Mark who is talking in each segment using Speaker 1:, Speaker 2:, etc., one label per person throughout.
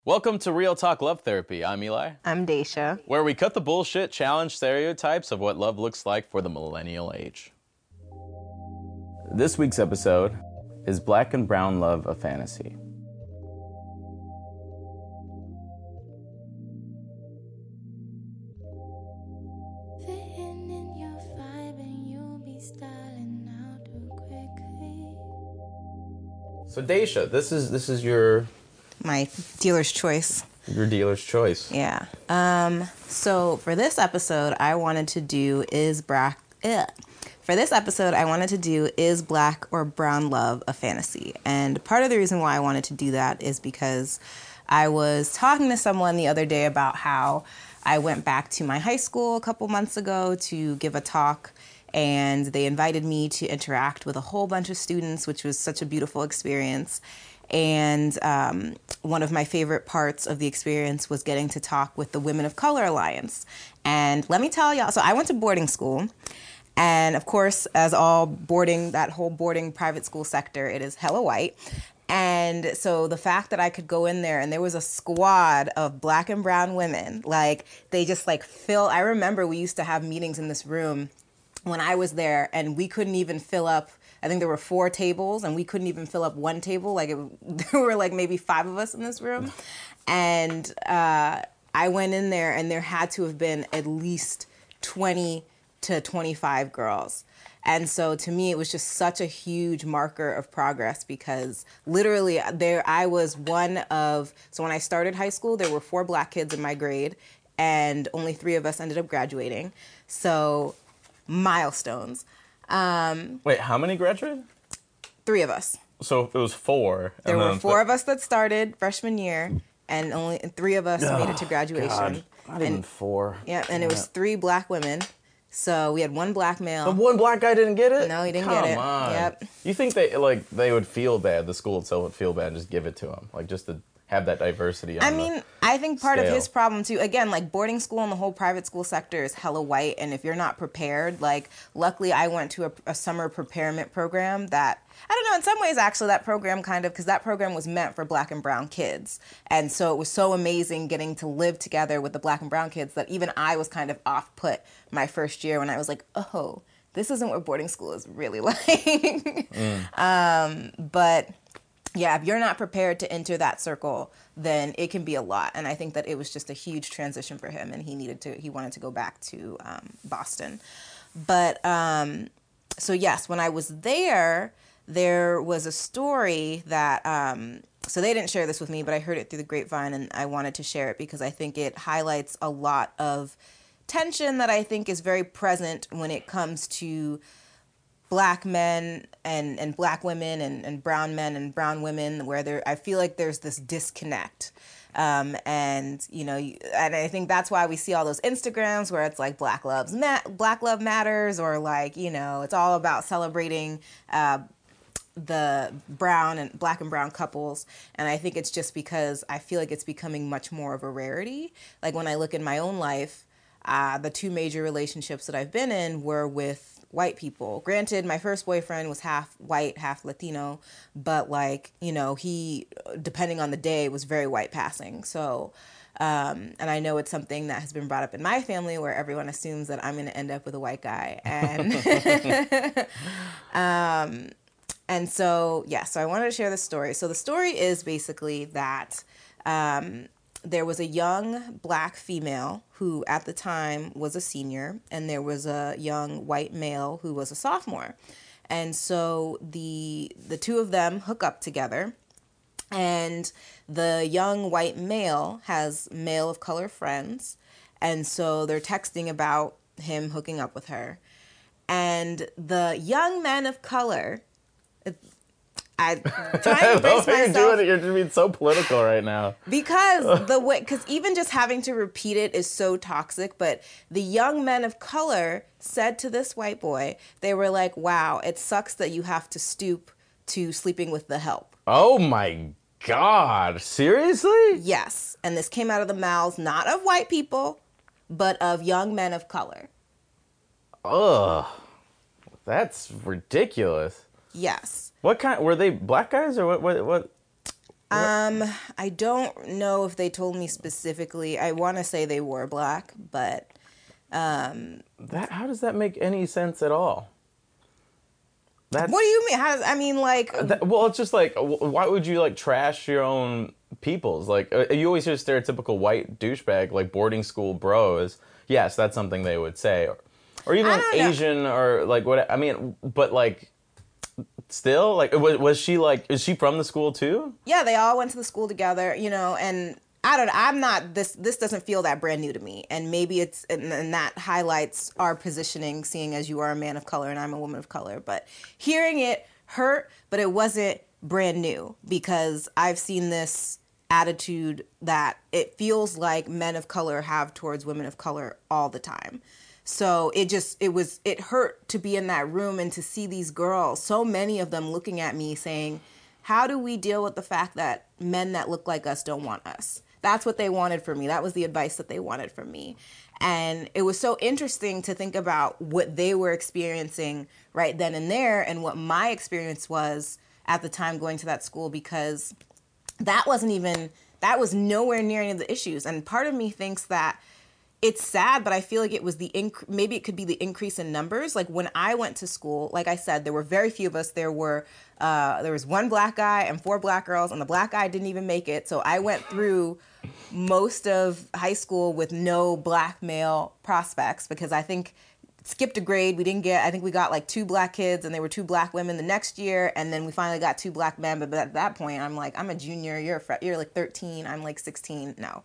Speaker 1: Welcome to Real Talk Love Therapy. I'm Eli.
Speaker 2: I'm Daisha.
Speaker 1: Where we cut the bullshit, challenge stereotypes of what love looks like for the millennial age. This week's episode is Black and Brown Love a Fantasy? So Daisha, this is your
Speaker 2: My dealer's choice.
Speaker 1: Your dealer's choice.
Speaker 2: Yeah. So for this episode, I wanted to do is Black or Brown Love a Fantasy? And part of the reason why I wanted to do that is because I was talking to someone the other day about how I went back to my high school a couple months ago to give a talk, and they invited me to interact with a whole bunch of students, which was such a beautiful experience. And one of my favorite parts of the experience was getting to talk with the Women of Color Alliance. And let me tell y'all, so I went to boarding school. And of course, as all that whole boarding private school sector, it is hella white. And so the fact that I could go in there and there was a squad of Black and brown women, like they just like I remember we used to have meetings in this room when I was there, and we couldn't even fill up. I think there were 4 tables, and we couldn't even fill up one table. There were like maybe 5 of us in this room. And I went in there, and there had to have been at least 20 to 25 girls. And so to me, it was just such a huge marker of progress, because literally I was so when I started high school, there were 4 Black kids in my grade, and only 3 of us ended up graduating. So milestones.
Speaker 1: Wait, how many graduated?
Speaker 2: 3 of us.
Speaker 1: So it was 4.
Speaker 2: There were 4 of us that started freshman year, and only 3 of us made it to graduation.
Speaker 1: God. Not even 4.
Speaker 2: Yeah, and it was 3 Black women. So we had 1 Black male.
Speaker 1: The one Black guy didn't get it?
Speaker 2: No, he didn't get it.
Speaker 1: Come on.
Speaker 2: Yep.
Speaker 1: You think they would feel bad, the school itself would feel bad and just give it to him? Like, just to have that diversity on
Speaker 2: I think part
Speaker 1: scale.
Speaker 2: of his problem too, again, like boarding school and the whole private school sector is hella white, and if you're not prepared, like luckily I went to a summer preparement program that, I don't know, in some ways actually that program because that program was meant for Black and brown kids. And so it was so amazing getting to live together with the Black and brown kids that even I was kind of off-put my first year when I was like, oh, this isn't what boarding school is really like. But yeah, if you're not prepared to enter that circle, then it can be a lot. And I think that it was just a huge transition for him, and he wanted to go back to Boston. But so yes, when I was there was a story that, so they didn't share this with me, but I heard it through the grapevine, and I wanted to share it because I think it highlights a lot of tension that I think is very present when it comes to Black men and Black women and brown men and brown women, where I feel like there's this disconnect. And I think that's why we see all those Instagrams where it's like Black Love Matters, or like, it's all about celebrating the Black and brown couples. And I think it's just because I feel like it's becoming much more of a rarity. Like when I look in my own life, the 2 major relationships that I've been in were with white people. Granted, my first boyfriend was half white, half Latino, but he, depending on the day, was very white passing. So, and I know it's something that has been brought up in my family where everyone assumes that I'm going to end up with a white guy. And, and so I wanted to share this story. So the story is basically that, there was a young Black female who at the time was a senior, and there was a young white male who was a sophomore. And so the 2 of them hook up together, and the young white male has male of color friends, and so they're texting about him hooking up with her. And the young men of color, I try to brace myself.
Speaker 1: You're just being so political right now.
Speaker 2: Because even just having to repeat it is so toxic. But the young men of color said to this white boy, they were like, wow, it sucks that you have to stoop to sleeping with the help.
Speaker 1: Oh my God. Seriously?
Speaker 2: Yes. And this came out of the mouths not of white people, but of young men of color.
Speaker 1: Ugh. That's ridiculous.
Speaker 2: Yes.
Speaker 1: What kind? Were they Black guys or what?
Speaker 2: I don't know if they told me specifically. I want to say they wore black, but
Speaker 1: How does that make any sense at all?
Speaker 2: what do you mean?
Speaker 1: Well, it's just like, why would you like trash your own peoples? Like, you always hear stereotypical white douchebag, like boarding school bros. Yes, that's something they would say, or even like Asian or like what. I mean, but like, still, like, was she like? Is she from the school too?
Speaker 2: Yeah, they all went to the school together, and I don't know. I'm not this. This doesn't feel that brand new to me, and maybe it's and that highlights our positioning, seeing as you are a man of color and I'm a woman of color. But hearing it hurt, but it wasn't brand new because I've seen this attitude that it feels like men of color have towards women of color all the time. So it hurt to be in that room and to see these girls, so many of them looking at me saying, how do we deal with the fact that men that look like us don't want us? That's what they wanted from me. That was the advice that they wanted from me. And it was so interesting to think about what they were experiencing right then and there and what my experience was at the time going to that school, because that was nowhere near any of the issues. And part of me thinks that it's sad, but I feel like it was maybe it could be the increase in numbers. Like when I went to school, like I said, there were very few of us. There was one black guy and 4 black girls, and the black guy didn't even make it. So I went through most of high school with no black male prospects because I think skipped a grade. I think we got like 2 black kids and there were 2 black women the next year. And then we finally got 2 black men. But at that point, I'm like, I'm a junior. You're like 13. I'm like 16. No.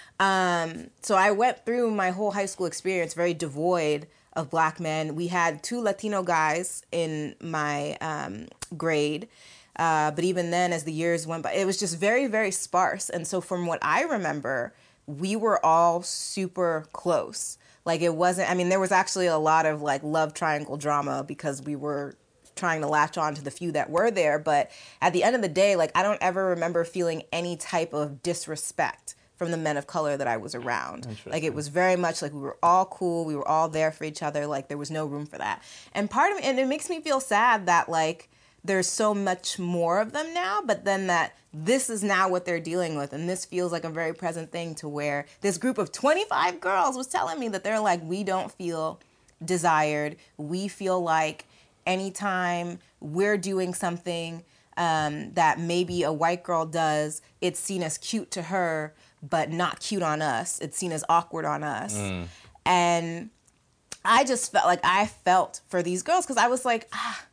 Speaker 2: So I went through my whole high school experience very devoid of black men. We had 2 Latino guys in my grade. But even then, as the years went by, it was just very, very sparse. And so from what I remember, we were all super close. Like it wasn't, I mean, there was actually a lot of like love triangle drama because we were trying to latch on to the few that were there. But at the end of the day, like I don't ever remember feeling any type of disrespect from the men of color that I was around. Like it was very much like we were all cool. We were all there for each other. Like there was no room for that. And and it makes me feel sad that like there's so much more of them now, but then that this is now what they're dealing with. And this feels like a very present thing to where this group of 25 girls was telling me that they're like, we don't feel desired. We feel like anytime we're doing something that maybe a white girl does, it's seen as cute to her, but not cute on us. It's seen as awkward on us. And I just felt for these girls because I was like,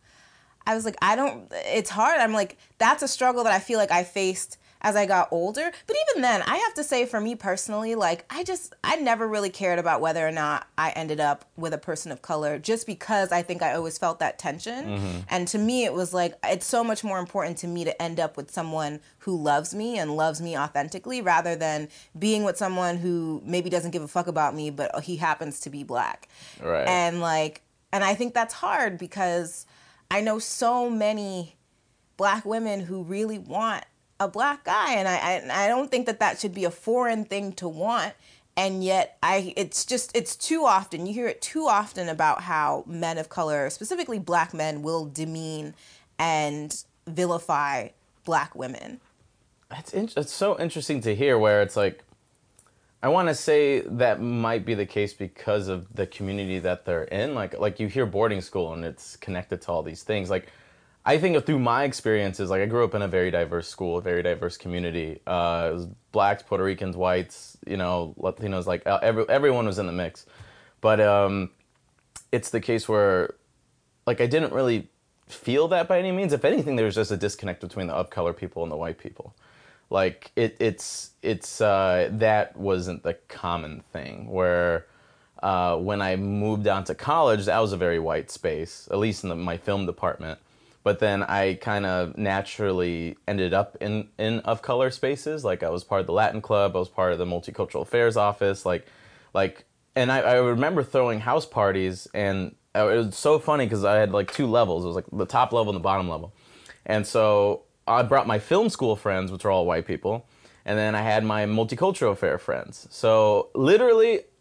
Speaker 2: it's hard. I'm like, that's a struggle that I feel like I faced as I got older. But even then, I have to say for me personally, like, I never really cared about whether or not I ended up with a person of color just because I think I always felt that tension. And to me, it was like, it's so much more important to me to end up with someone who loves me and loves me authentically rather than being with someone who maybe doesn't give a fuck about me, but he happens to be black.
Speaker 1: Right.
Speaker 2: And I think that's hard because I know so many black women who really want a black guy, and I don't think that should be a foreign thing to want. And yet it's too often, you hear it too often about how men of color, specifically black men, will demean and vilify black women.
Speaker 1: It's so interesting to hear where it's like, I want to say that might be the case because of the community that they're in. Like you hear boarding school and it's connected to all these things. Like, I think through my experiences, like I grew up in a very diverse school, a very diverse community. It was blacks, Puerto Ricans, whites, Latinos, like everyone was in the mix. But it's the case where, like, I didn't really feel that by any means. If anything, there was just a disconnect between the of-color people and the white people. Like it's that wasn't the common thing. Where when I moved down to college, that was a very white space, at least in my film department. But then I kind of naturally ended up in of color spaces. Like I was part of the Latin Club, I was part of the Multicultural Affairs office. And I remember throwing house parties, and it was so funny because I had like 2 levels. It was like the top level and the bottom level. And so I brought my film school friends, which are all white people, and then I had my multicultural affair friends. So literally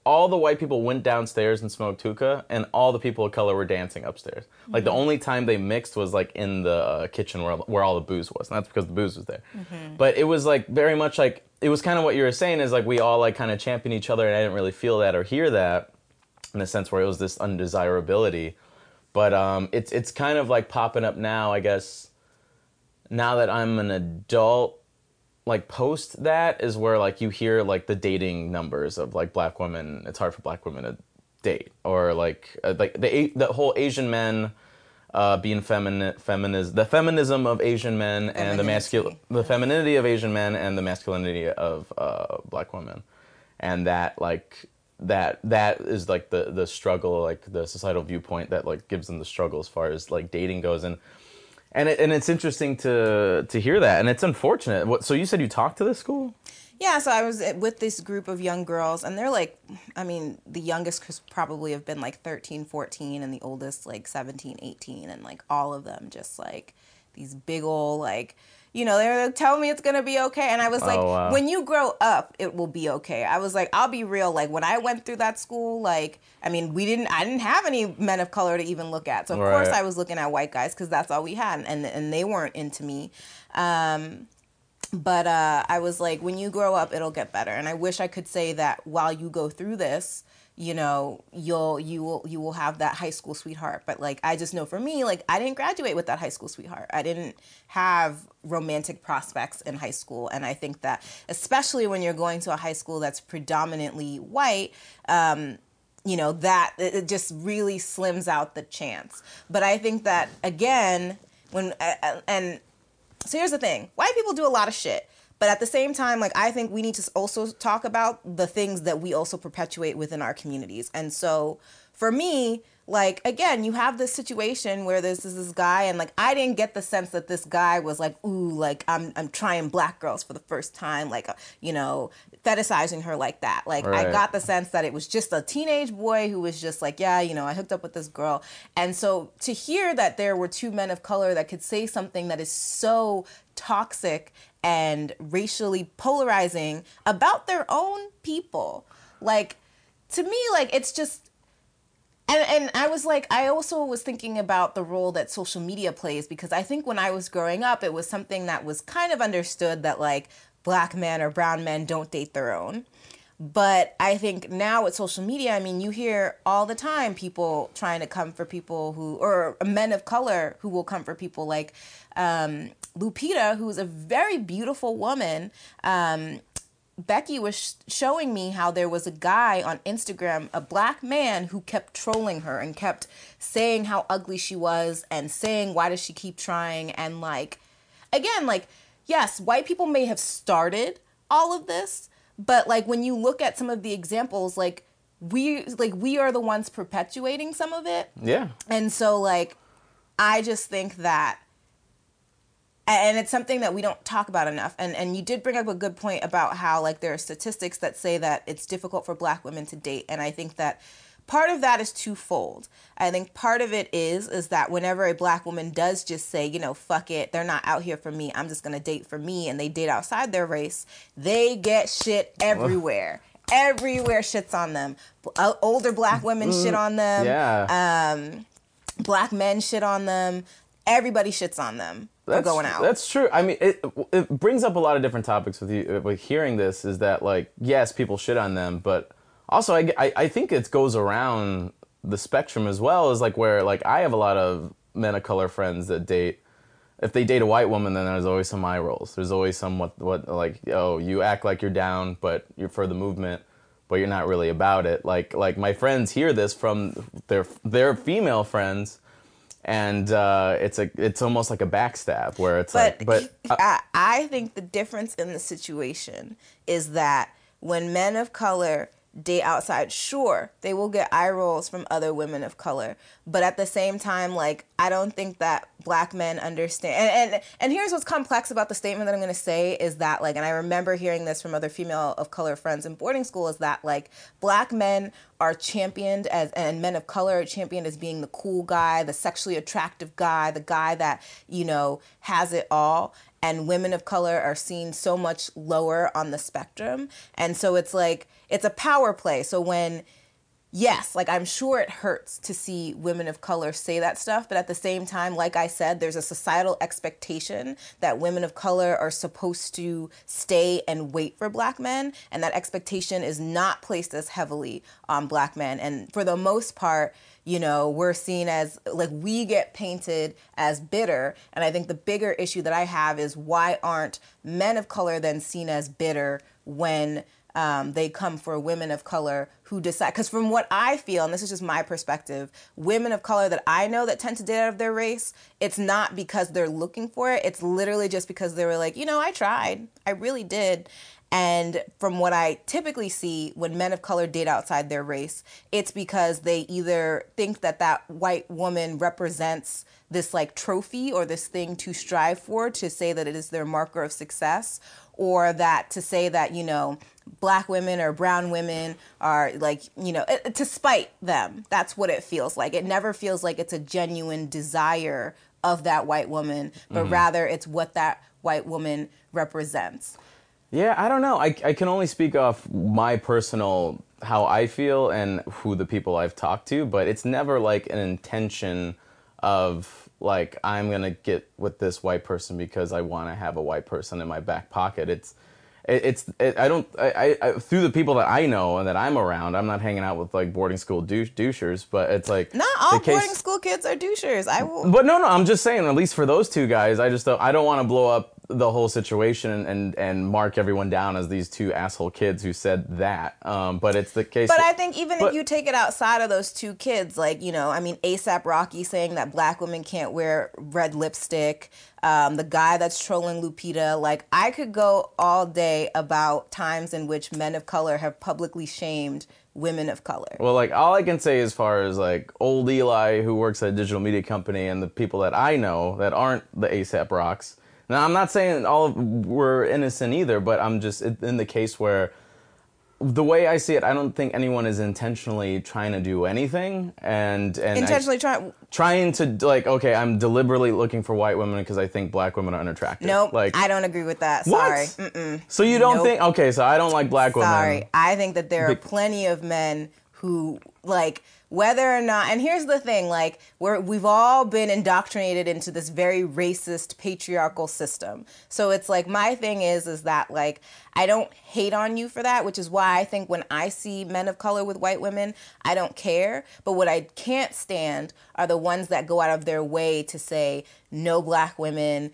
Speaker 1: all the white people went downstairs and smoked hookah, and all the people of color were dancing upstairs. Like the only time they mixed was like in the kitchen where all the booze was, and that's because the booze was there. But it was like very much like, it was kind of what you were saying, is like we all like kind of champion each other, and I didn't really feel that or hear that in a sense where it was this undesirability. But it's kind of like popping up now, I guess, now that I'm an adult. Like post that is where like you hear like the dating numbers of like black women. It's hard for black women to date, or like the whole Asian men being feminine, the feminism of Asian men and the femininity of Asian men and the masculinity of black women, and that like that is like the struggle, like the societal viewpoint that like gives them the struggle as far as like dating goes. And it's interesting to hear that, and it's unfortunate. So you said you talked to this school?
Speaker 2: Yeah, so I was with this group of young girls, and they're like, I mean, the youngest could probably have been like 13, 14, and the oldest like 17, 18, and like all of them just like these big old like, you know, they're telling me it's going to be okay. And I was like,
Speaker 1: wow.
Speaker 2: When you grow up, it will be okay. I was like, I'll be real. Like when I went through that school, like, I mean, I didn't have any men of color to even look at. So of course I was looking at white guys because that's all we had. And they weren't into me. But I was like, when you grow up, it'll get better. And I wish I could say that while you go through this, you know, you will have that high school sweetheart. But like, I just know for me, like, I didn't graduate with that high school sweetheart. I didn't have romantic prospects in high school. And I think that especially when you're going to a high school that's predominantly white, you know, that it just really slims out the chance. But I think that again, so here's the thing. White people do a lot of shit. But at the same time, like, I think we need to also talk about the things that we also perpetuate within our communities. And so for me, like, again, you have this situation where there's this guy, and like, I didn't get the sense that this guy was like, ooh, like, I'm trying black girls for the first time, like, you know, fetishizing her like that. Like,
Speaker 1: right.
Speaker 2: I got the sense that it was just a teenage boy who was just like, yeah, you know, I hooked up with this girl. And so to hear that there were two men of color that could say something that is so toxic and racially polarizing about their own people, like, to me, like, it's just, and I was like, I also was thinking about the role that social media plays, because I think when I was growing up, it was something that was kind of understood that like black men or brown men don't date their own. But I think now with social media, I mean, you hear all the time people trying to come for people who, or men of color who will come for people like Lupita, who's a very beautiful woman. Becky was showing me how there was a guy on Instagram, a black man, who kept trolling her and kept saying how ugly she was and saying, why does she keep trying? And like, again, like, yes, white people may have started all of this, but like when you look at some of the examples, like we are the ones perpetuating some of it.
Speaker 1: Yeah.
Speaker 2: And so like, I just think that, and it's something that we don't talk about enough. And you did bring up a good point about how like there are statistics that say that it's difficult for black women to date. And I think that part of that is twofold. I think part of it is that whenever a black woman does just say, you know, fuck it, they're not out here for me, I'm just going to date for me, and they date outside their race, they get shit everywhere. Everywhere shits on them. Older black women shit on them.
Speaker 1: Yeah.
Speaker 2: Black men shit on them. Everybody shits on them for going out.
Speaker 1: That's true. I mean, it brings up a lot of different topics with you. With hearing this, is that like, yes, people shit on them, but also I think it goes around the spectrum as well, as like where like I have a lot of men of color friends that date. If they date a white woman, then there's always some eye rolls. There's always some what like, oh, you act like you're down, but you're for the movement, but you're not really about it. Like my friends hear this from their female friends. And it's almost like a backstab where it's
Speaker 2: I think the difference in the situation is that when men of color date outside, sure, they will get eye rolls from other women of color. But at the same time, like, I don't think that black men understand. And here's what's complex about the statement that I'm going to say is that, like, and I remember hearing this from other female of color friends in boarding school, is that, like, black men are championed as, and men of color are championed as being the cool guy, the sexually attractive guy, the guy that, you know, has it all. and women of color are seen so much lower on the spectrum. And so it's like, it's a power play. So when, yes, like I'm sure it hurts to see women of color say that stuff, but at the same time, like I said, there's a societal expectation that women of color are supposed to stay and wait for black men, and that expectation is not placed as heavily on black men. And for the most part, you know, we're seen as, like, we get painted as bitter. And I think the bigger issue that I have is, why aren't men of color then seen as bitter when they come for women of color who decide? Because from what I feel, and this is just my perspective, women of color that I know that tend to date out of their race, it's not because they're looking for it. It's literally just because they were like, you know, I tried. I really did. And from what I typically see when men of color date outside their race, it's because they either think that that white woman represents this like trophy or this thing to strive for, to say that it is their marker of success, or that to say that, you know, black women or brown women are like, you know, to spite them. That's what it feels like. It never feels like it's a genuine desire of that white woman, but rather it's what that white woman represents.
Speaker 1: Yeah, I don't know. I can only speak off my personal, how I feel and who the people I've talked to, but it's never like an intention of like, I'm going to get with this white person because I want to have a white person in my back pocket. I don't through the people that I know and that I'm around, I'm not hanging out with like boarding school douchers, but it's like,
Speaker 2: not all boarding school kids are douchers.
Speaker 1: But no, I'm just saying, at least for those two guys, I don't want to blow up the whole situation and mark everyone down as these two asshole kids who said that. But it's the case.
Speaker 2: But I think if you take it outside of those two kids, like, you know, I mean, A$AP Rocky saying that black women can't wear red lipstick, the guy that's trolling Lupita, like, I could go all day about times in which men of color have publicly shamed women of color.
Speaker 1: Well, like, all I can say as far as like old Eli, who works at a digital media company, and the people that I know that aren't the A$AP Rocks. Now, I'm not saying all were innocent either, but I'm just in the case where, the way I see it, I don't think anyone is intentionally trying to do anything, and
Speaker 2: intentionally
Speaker 1: trying to, like, okay, I'm deliberately looking for white women because I think black women are unattractive.
Speaker 2: Nope,
Speaker 1: like,
Speaker 2: I don't agree with that.
Speaker 1: What?
Speaker 2: Sorry. Mm-mm.
Speaker 1: So you don't think? Okay, so I don't like black women.
Speaker 2: Sorry, I think that there are plenty of men who, like, whether or not, and here's the thing, like, we've all been indoctrinated into this very racist, patriarchal system. So it's like, my thing is that, like, I don't hate on you for that, which is why I think when I see men of color with white women, I don't care. But what I can't stand are the ones that go out of their way to say, no black women,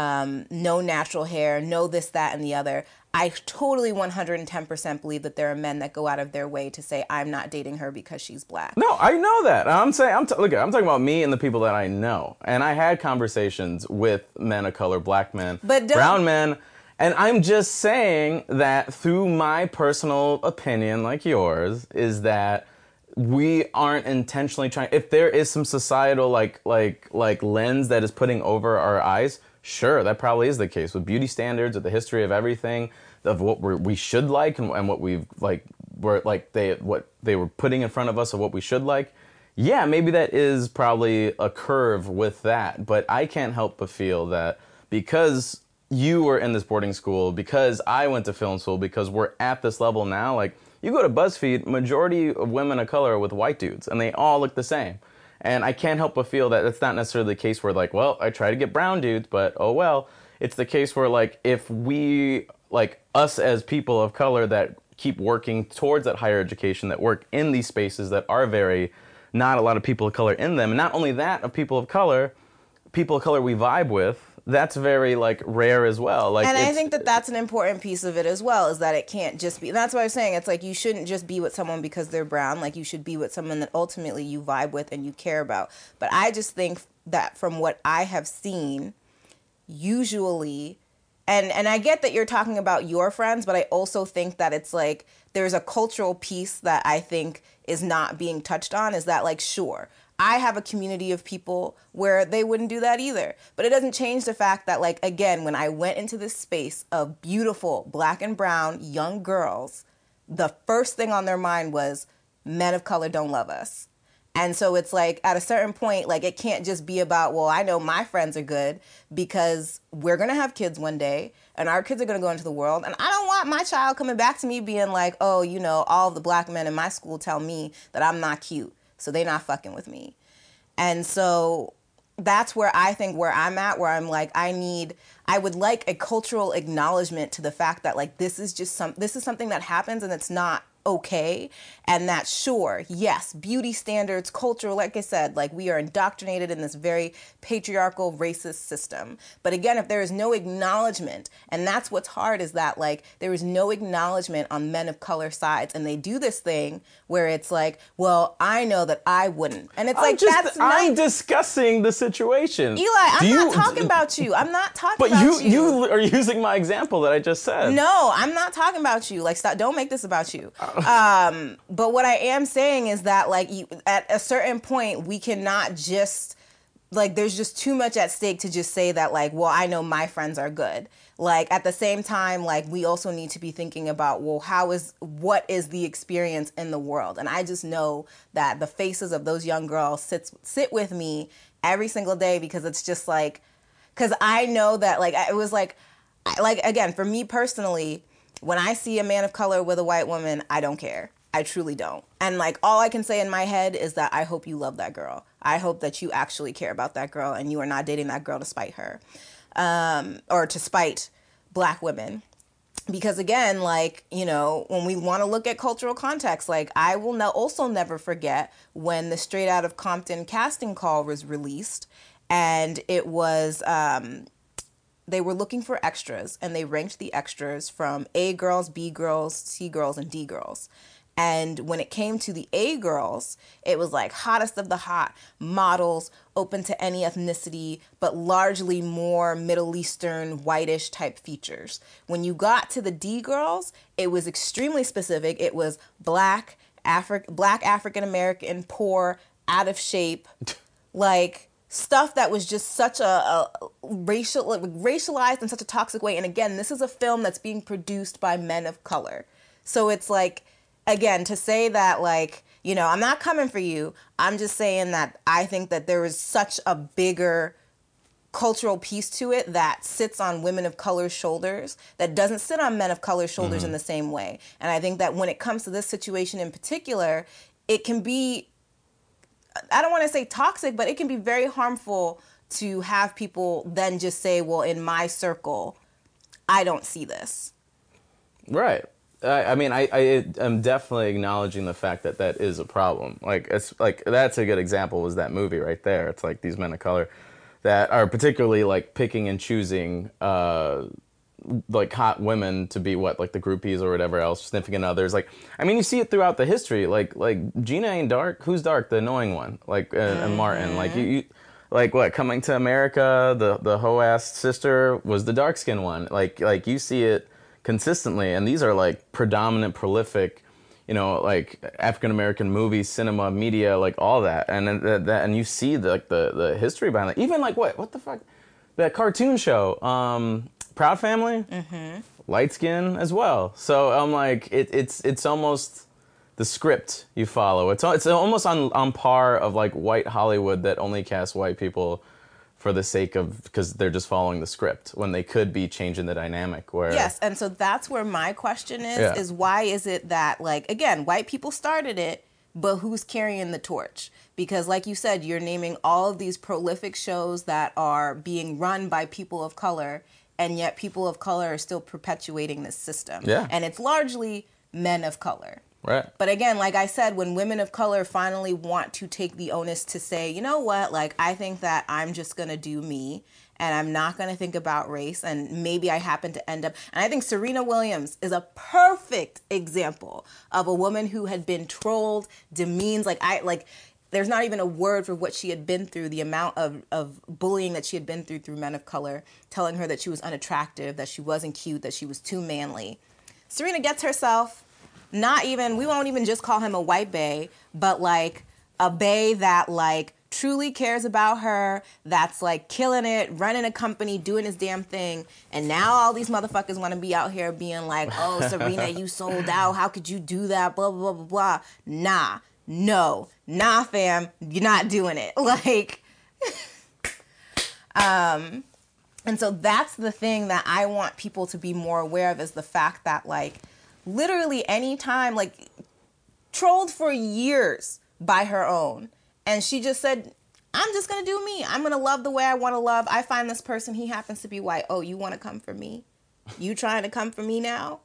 Speaker 2: no natural hair, no this, that, and the other. I totally 110% believe that there are men that go out of their way to say, I'm not dating her because she's black.
Speaker 1: No, I know that. I'm talking about me and the people that I know. And I had conversations with men of color, black men, brown men. And I'm just saying that through my personal opinion, like yours, is that we aren't intentionally trying. If there is some societal like lens that is putting over our eyes, sure, that probably is the case with beauty standards, with the history of everything, of what we should like and what we've what they were putting in front of us of what we should like. Yeah, maybe that is probably a curve with that, but I can't help but feel that because you were in this boarding school, because I went to film school, because we're at this level now, like, you go to BuzzFeed, majority of women of color are with white dudes, and they all look the same. And I can't help but feel that it's not necessarily the case where, like, well, I try to get brown dudes, but oh well. It's the case where, like, if we, like, us as people of color that keep working towards that higher education, that work in these spaces that are very, not a lot of people of color in them, and not only that, of people of color we vibe with, that's very, like, rare as well. Like,
Speaker 2: and I think that that's an important piece of it as well, is that it can't just be, that's what I was saying, it's like, you shouldn't just be with someone because they're brown, like, you should be with someone that ultimately you vibe with and you care about. But I just think that from what I have seen, usually, and I get that you're talking about your friends, but I also think that it's like, there's a cultural piece that I think is not being touched on, is that, like, sure, I have a community of people where they wouldn't do that either. But it doesn't change the fact that, like, again, when I went into this space of beautiful black and brown young girls, the first thing on their mind was, men of color don't love us. And so it's like at a certain point, like it can't just be about, well, I know my friends are good because we're going to have kids one day and our kids are going to go into the world. And I don't want my child coming back to me being like, oh, you know, all of the black men in my school tell me that I'm not cute, so they're not fucking with me. And so that's where I think where I'm at, where I'm like, I would like a cultural acknowledgement to the fact that like this is something that happens and it's not okay, and that sure, yes, beauty standards, culture, like I said, like we are indoctrinated in this very patriarchal, racist system. But again, if there is no acknowledgement, and that's what's hard, is that like there is no acknowledgement on men of color sides, and they do this thing where it's like, well, I know that I wouldn't, and it's like
Speaker 1: I'm discussing the situation.
Speaker 2: Eli, I'm not talking about you. I'm not talking about you. But
Speaker 1: you are using my example that I just said.
Speaker 2: No, I'm not talking about you. Like, stop! Don't make this about you. But what I am saying is that, like, at a certain point, we cannot just, like, there's just too much at stake to just say that, like, well, I know my friends are good. Like, at the same time, like, we also need to be thinking about, well, what is the experience in the world? And I just know that the faces of those young girls sit with me every single day, because it's just like, because I know that, like, it was like, again, for me personally, when I see a man of color with a white woman, I don't care. I truly don't. And like all I can say in my head is that I hope you love that girl. I hope that you actually care about that girl and you are not dating that girl to spite her, or to spite black women. Because again, like, you know, when we want to look at cultural context, like I will also never forget when the Straight Outta Compton casting call was released, and it was, they were looking for extras, and they ranked the extras from A girls, B girls, C girls, and D girls. And when it came to the A girls, it was like hottest of the hot, models, open to any ethnicity, but largely more Middle Eastern, whitish type features. When you got to the D girls, it was extremely specific. It was black African American, poor, out of shape, like stuff that was just such a racialized in such a toxic way. And again, this is a film that's being produced by men of color. So it's like, again, to say that, like, you know, I'm not coming for you. I'm just saying that I think that there is such a bigger cultural piece to it that sits on women of color's shoulders that doesn't sit on men of color's shoulders in the same way. And I think that when it comes to this situation in particular, it can be, I don't want to say toxic, but it can be very harmful to have people then just say, well, in my circle, I don't see this.
Speaker 1: Right. I mean, I am definitely acknowledging the fact that that is a problem. Like, it's like, that's a good example, was that movie right there. It's like these men of color that are particularly like picking and choosing like hot women to be like the groupies or whatever else, significant others. Like, I mean, you see it throughout the history. Like Gina ain't dark. Who's dark? The annoying one. Like and Martin. Like you like what? Coming to America, the hoe ass sister was the dark skinned one. Like you see it consistently, and these are like predominant, prolific, you know, like African American movies, cinema, media, like all that, and you see the history behind it. Even like what the fuck, that cartoon show, Proud Family, light skin as well. So I'm like, it's almost the script you follow. It's almost on par of like white Hollywood that only casts white people for the sake of, because they're just following the script when they could be changing the dynamic. Where
Speaker 2: yes, and so that's where my question is why is it that, like, again, white people started it, but who's carrying the torch? Because like you said, you're naming all of these prolific shows that are being run by people of color, and yet people of color are still perpetuating this system.
Speaker 1: Yeah.
Speaker 2: And it's largely men of color.
Speaker 1: Right.
Speaker 2: But again, like I said, when women of color finally want to take the onus to say, you know what, like, I think that I'm just going to do me and I'm not going to think about race, and maybe I happen to end up. And I think Serena Williams is a perfect example of a woman who had been trolled, demeaned, there's not even a word for what she had been through, the amount of bullying that she had been through men of color, telling her that she was unattractive, that she wasn't cute, that she was too manly. Serena gets herself, we won't even just call him a white bae, but like a bae that like truly cares about her, that's like killing it, running a company, doing his damn thing. And now all these motherfuckers want to be out here being like, oh, Serena, you sold out. How could you do that? Blah, blah, blah, blah, blah. Nah. no, nah, fam, you're not doing it. Like, and so that's the thing that I want people to be more aware of, is the fact that, like, literally anytime, like, trolled for years by her own. And she just said, I'm just going to do me. I'm going to love the way I want to love. I find this person, he happens to be white. Oh, you want to come for me? You trying to come for me now?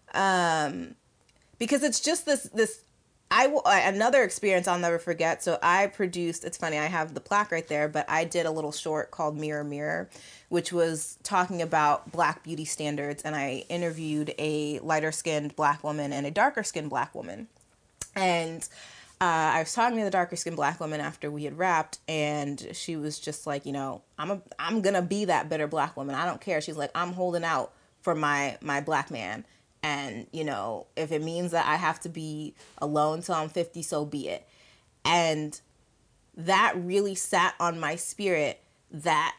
Speaker 2: Because it's just this another experience I'll never forget. So I produced, it's funny, I have the plaque right there, but I did a little short called Mirror Mirror, which was talking about Black beauty standards. And I interviewed a lighter skinned Black woman and a darker skinned Black woman. And I was talking to the darker skinned Black woman after we had wrapped, and she was just like, you know, I'm gonna be that bitter Black woman. I don't care. She's like, I'm holding out for my Black man. And, you know, if it means that I have to be alone till I'm 50, so be it. And that really sat on my spirit, that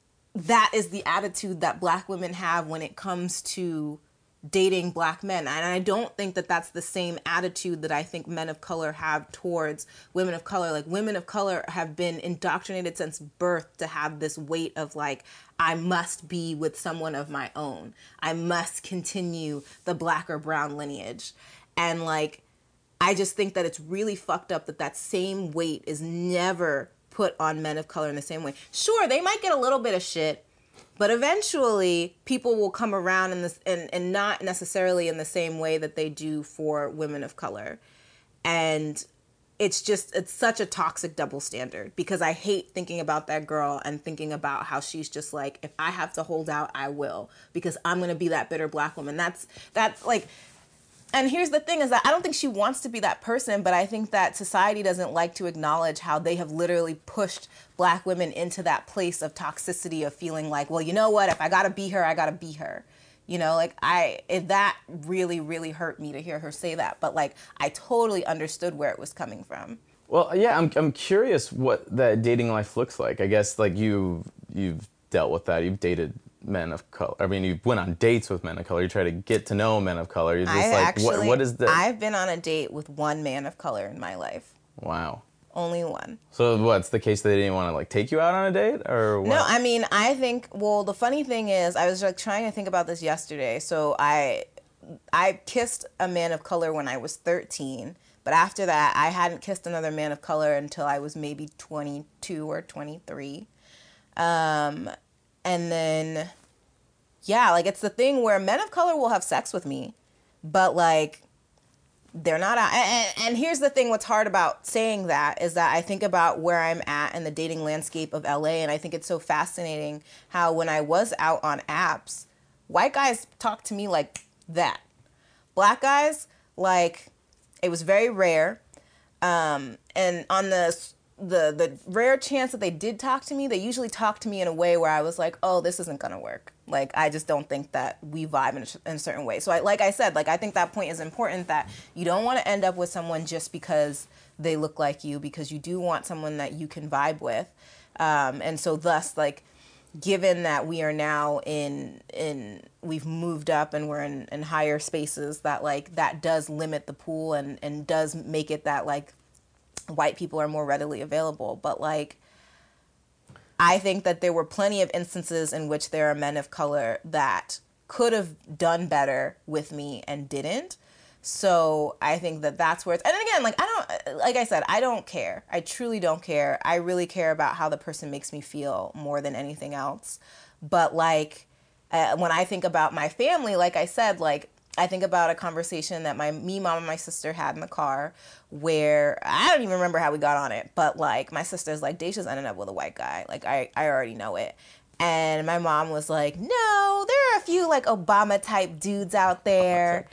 Speaker 2: is the attitude that Black women have when it comes to dating Black men. And I don't think that that's the same attitude that I think men of color have towards women of color. Like, women of color have been indoctrinated since birth to have this weight of, like, I must be with someone of my own. I must continue the Black or brown lineage. And, like, I just think that it's really fucked up that that same weight is never put on men of color in the same way. Sure, they might get a little bit of shit, but eventually people will come around in this, and not necessarily in the same way that they do for women of color. And it's such a toxic double standard, because I hate thinking about that girl and thinking about how she's just like, if I have to hold out, I will, because I'm going to be that bitter Black woman. That's like, and here's the thing, is that I don't think she wants to be that person, but I think that society doesn't like to acknowledge how they have literally pushed Black women into that place of toxicity, of feeling like, well, you know what, if I gotta be her, I gotta be her. You know, like, that really, really hurt me to hear her say that. But, like, I totally understood where it was coming from.
Speaker 1: Well, yeah, I'm curious what that dating life looks like. I guess, like, you've dealt with that. You've dated men of color. I mean, you went on dates with men of color. You try to get to know men of color. You're just what is that?
Speaker 2: I've been on a date with one man of color in my life.
Speaker 1: Wow.
Speaker 2: Only one.
Speaker 1: So what's the case, that they didn't want to, like, take you out on a date, or what?
Speaker 2: No, I mean, I think, well, the funny thing is, I was, like, trying to think about this yesterday. So I kissed a man of color when I was 13, but after that, I hadn't kissed another man of color until I was maybe 22 or 23. And then, yeah, like, it's the thing where men of color will have sex with me, but, like, they're not out. And here's the thing, what's hard about saying that is that I think about where I'm at in the dating landscape of LA, and I think it's so fascinating how when I was out on apps, white guys talk to me like that. Black guys, like, it was very rare. And on the rare chance that they did talk to me, they usually talked to me in a way where I was like, oh, this isn't gonna work. Like, I just don't think that we vibe in a certain way. So like I said, like, I think that point is important, that you don't want to end up with someone just because they look like you, because you do want someone that you can vibe with. And so thus, like, given that we are now we've moved up and we're in higher spaces, that, like, that does limit the pool and does make it that, like, white people are more readily available. But, like, I think that there were plenty of instances in which there are men of color that could have done better with me and didn't. So I think that that's where it's, and again, like, like I said, I don't care. I truly don't care. I really care about how the person makes me feel more than anything else. But, like, when I think about my family, like I said, like, I think about a conversation that me, mom, and my sister had in the car, where I don't even remember how we got on it, but, like, my sister's like, Daisha's ended up with a white guy. Like, I already know it. And my mom was like, no, there are a few, like, Obama type dudes out there.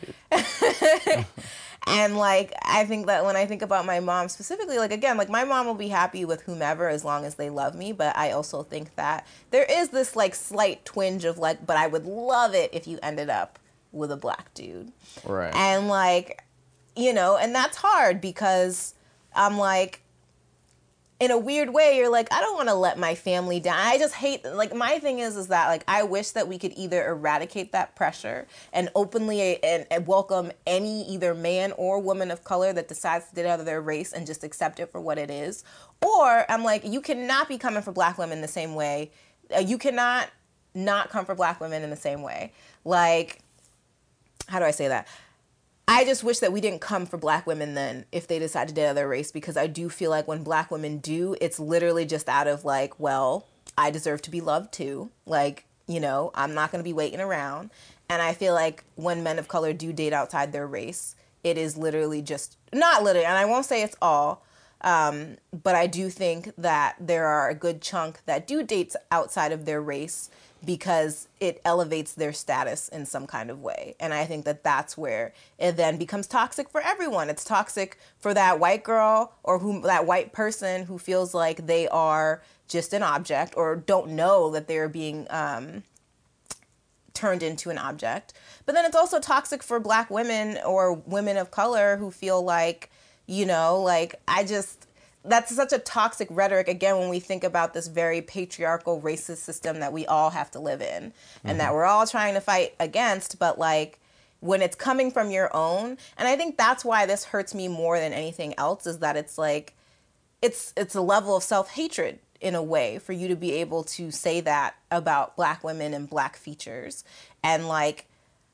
Speaker 2: And, like, I think that when I think about my mom specifically, like, again, like, my mom will be happy with whomever as long as they love me. But I also think that there is this, like, slight twinge of, like, but I would love it if you ended up with a black dude.
Speaker 1: Right.
Speaker 2: And, like, you know, and that's hard, because I'm like, in a weird way, you're like, I don't want to let my family down. I just hate, like, my thing is that, like, I wish that we could either eradicate that pressure and openly and welcome any either man or woman of color that decides to get out of their race and just accept it for what it is. Or I'm like, you cannot be coming for black women the same way. You cannot not come for black women in the same way. Like, how do I say that? I just wish that we didn't come for black women then if they decide to date other race, because I do feel like when black women do, it's literally just out of like, well, I deserve to be loved too. Like, you know, I'm not going to be waiting around. And I feel like when men of color do date outside their race, it is literally just, not literally, and I won't say it's all, but I do think that there are a good chunk that do date outside of their race because it elevates their status in some kind of way. And I think that that's where it then becomes toxic for everyone. It's toxic for that white girl or that white person who feels like they are just an object or don't know that they're being turned into an object. But then it's also toxic for black women or women of color who feel like, you know, like, that's such a toxic rhetoric, again, when we think about this very patriarchal racist system that we all have to live in and that we're all trying to fight against. But like, when it's coming from your own, and I think that's why this hurts me more than anything else, is that it's like, it's a level of self-hatred in a way for you to be able to say that about black women and black features. And like,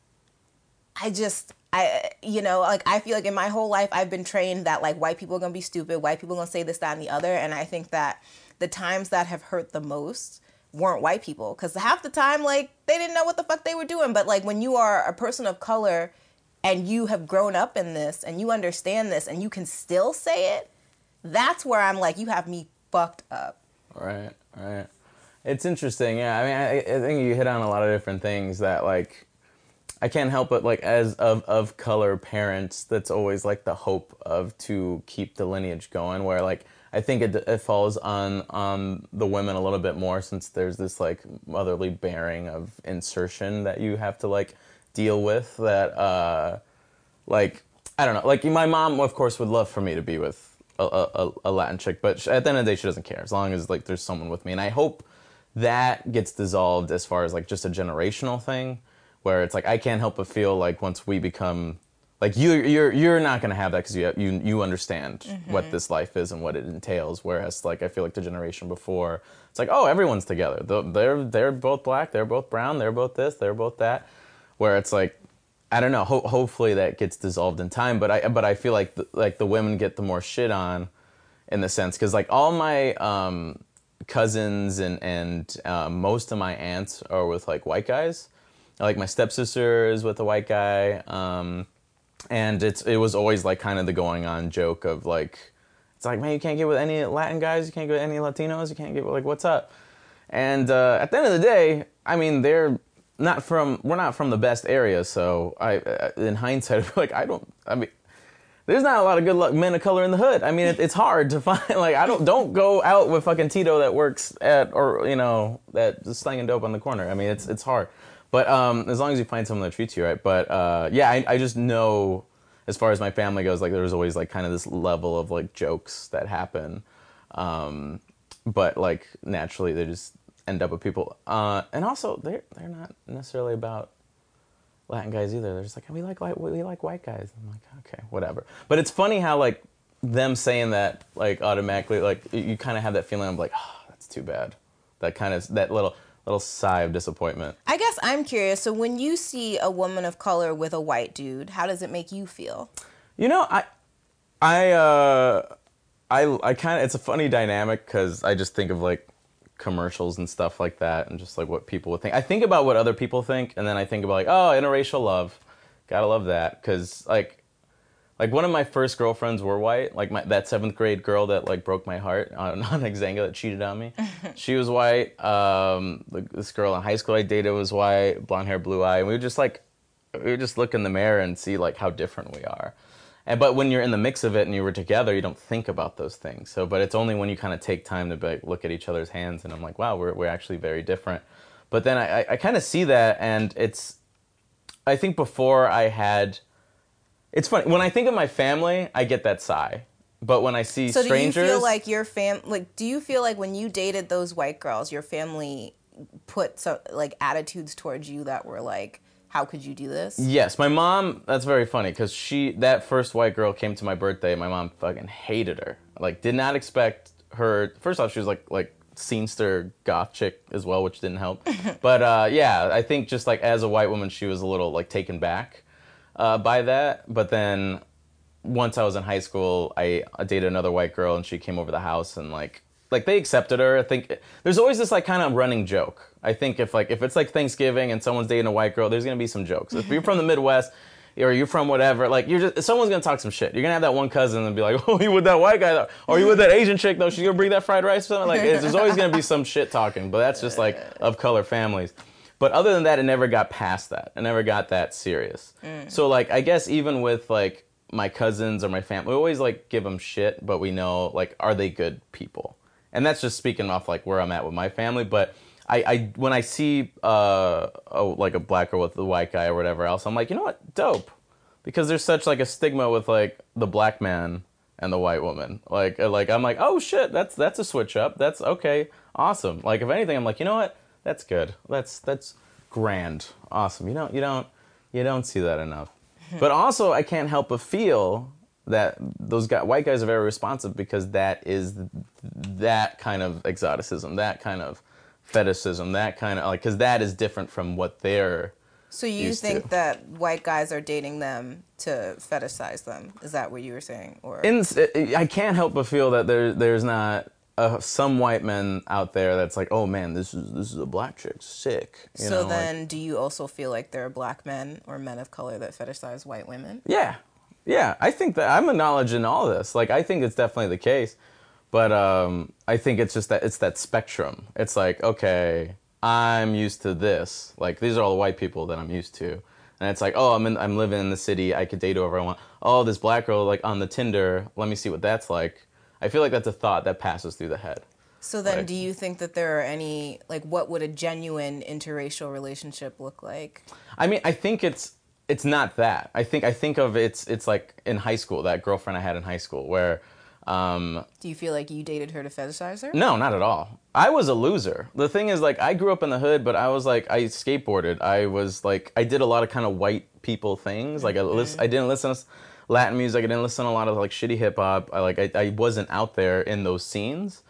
Speaker 2: you know, like, I feel like in my whole life, I've been trained that, like, white people are going to be stupid. White people are going to say this, that, and the other. And I think that the times that have hurt the most weren't white people. Because half the time, like, they didn't know what the fuck they were doing. But, like, when you are a person of color and you have grown up in this and you understand this and you can still say it, that's where I'm like, you have me fucked up.
Speaker 1: Right. It's interesting. Yeah, I mean, I think you hit on a lot of different things that, like, I can't help but, like, as of color parents, that's always, like, the hope of to keep the lineage going, where, like, I think it falls on the women a little bit more, since there's this, like, motherly bearing of insertion that you have to, like, deal with, that, like, I don't know, like, my mom, of course, would love for me to be with a Latin chick, but at the end of the day, she doesn't care, as long as, like, there's someone with me, and I hope that gets dissolved as far as, like, just a generational thing, where it's like, I can't help but feel like once we become, like, you're not going to have that because you understand what this life is and what it entails, whereas, like, I feel like the generation before, it's like, oh, everyone's together, they're both black, they're both brown, they're both this, they're both that, where it's like, I don't know, hopefully that gets dissolved in time, but I feel like the women get the more shit on, in the sense, because, like, all my cousins and most of my aunts are with, like, white guys. Like, my stepsister is with a white guy, and it was always, like, kind of the going on joke of, like, it's like, man, you can't get with any Latin guys, you can't get with any Latinos, you can't get with, like, what's up? And at the end of the day, I mean, we're not from the best area, so in hindsight, I feel like there's not a lot of good men of color in the hood. I mean, it's hard to find, like, don't go out with fucking Tito that works at, or, you know, that is slanging dope on the corner. I mean, it's hard. But as long as you find someone that treats you right. But yeah, I just know, as far as my family goes, like, there was always, like, kind of this level of, like, jokes that happen. But, like, naturally they just end up with people. And also they're not necessarily about Latin guys either. They're just like, we like white guys. I'm like, okay, whatever. But it's funny how, like, them saying that, like, automatically, like, you kind of have that feeling of, like, oh, that's too bad. That little sigh of disappointment.
Speaker 2: I guess I'm curious. So when you see a woman of color with a white dude, how does it make you feel?
Speaker 1: You know, I kind of, it's a funny dynamic because I just think of, like, commercials and stuff like that, and just, like, what people would think. I think about what other people think, and then I think about, like, oh, interracial love, gotta love that, because, like, one of my first girlfriends were white. Like, that 7th grade girl that, like, broke my heart on Xanga that cheated on me. She was white. This girl in high school I dated was white, blonde hair, blue eye. And we would just look in the mirror and see, like, how different we are. But when you're in the mix of it and you were together, you don't think about those things. But it's only when you kind of take time to, like, look at each other's hands, and I'm like, wow, we're actually very different. But then I kind of see that, and I think before I had. It's funny, when I think of my family, I get that sigh. But when I see
Speaker 2: So
Speaker 1: strangers,
Speaker 2: do you feel like do you feel like when you dated those white girls, your family put so like attitudes towards you that were like, how could you do this?
Speaker 1: yes, my mom. That's very funny because that first white girl came to my birthday. My mom fucking hated her. Like, did not expect her. First off, she was like scenester goth chick as well, which didn't help. But yeah, I think just like as a white woman, she was a little like taken back by that. But then once I was in high school, I dated another white girl, and she came over the house, and like they accepted her. I think there's always this like kind of running joke. I think if it's like Thanksgiving and someone's dating a white girl, there's gonna be some jokes. If you're from the Midwest or you're from whatever, like someone's gonna talk some shit. You're gonna have that one cousin and be like, oh, you with that white guy, though? Or you with that Asian chick though? She's gonna bring that fried rice or something. Like there's always gonna be some shit talking. But that's just like of color families. But other than that, it never got past that. It never got that serious. So like I guess even with like my cousins or my family, we always like give them shit, but we know like are they good people? And that's just speaking off like where I'm at with my family. But I when I see like a black girl with a white guy or whatever else, I'm like, you know what, dope, because there's such like a stigma with like the black man and the white woman. Like I'm like, oh shit, that's a switch up. That's okay, awesome. Like if anything, I'm like, you know what, that's good. That's grand, awesome. You don't see that enough. But also, I can't help but feel that those white guys are very responsive because that is that kind of exoticism, that kind of fetishism, that kind of like, because that is different from what they're.
Speaker 2: So you think that white guys are dating them to fetishize them? Is that what you were saying? Or
Speaker 1: I can't help but feel that there's not some white men out there that's like, oh man, this is a black chick, sick.
Speaker 2: So then, do you also feel like there are black men or men of color that fetishize white women?
Speaker 1: Yeah, I think that I'm acknowledging all this. Like, I think it's definitely the case, but I think it's just that it's that spectrum. It's like, okay, I'm used to this. Like, these are all the white people that I'm used to, and it's like, oh, I'm living in the city. I could date whoever I want. Oh, this black girl like on the Tinder. Let me see what that's like. I feel like that's a thought that passes through the head.
Speaker 2: So then, do you think that there are any, like, what would a genuine interracial relationship look like?
Speaker 1: I mean, I think it's not that. I think of it's like in high school, that girlfriend I had in high school where.
Speaker 2: Do you feel like you dated her to fetishize her?
Speaker 1: No, not at all. I was a loser. The thing is, like, I grew up in the hood, but I was like, I skateboarded. I was like, I did a lot of kind of white people things. Like, I didn't listen to Latin music. I didn't listen to a lot of like shitty hip hop. I wasn't out there in those scenes.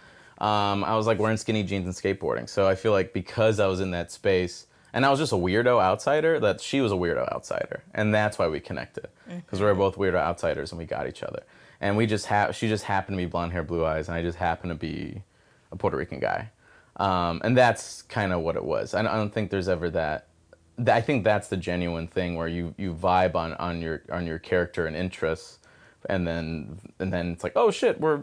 Speaker 1: I was like wearing skinny jeans and skateboarding. So I feel like because I was in that space and I was just a weirdo outsider, that she was a weirdo outsider, and that's why we connected, because we were both weirdo outsiders and we got each other. And we just she just happened to be blonde hair, blue eyes, and I just happened to be a Puerto Rican guy, and that's kind of what it was. I don't think there's ever that. I think that's the genuine thing where you vibe on your character and interests, and then it's like, oh shit, we're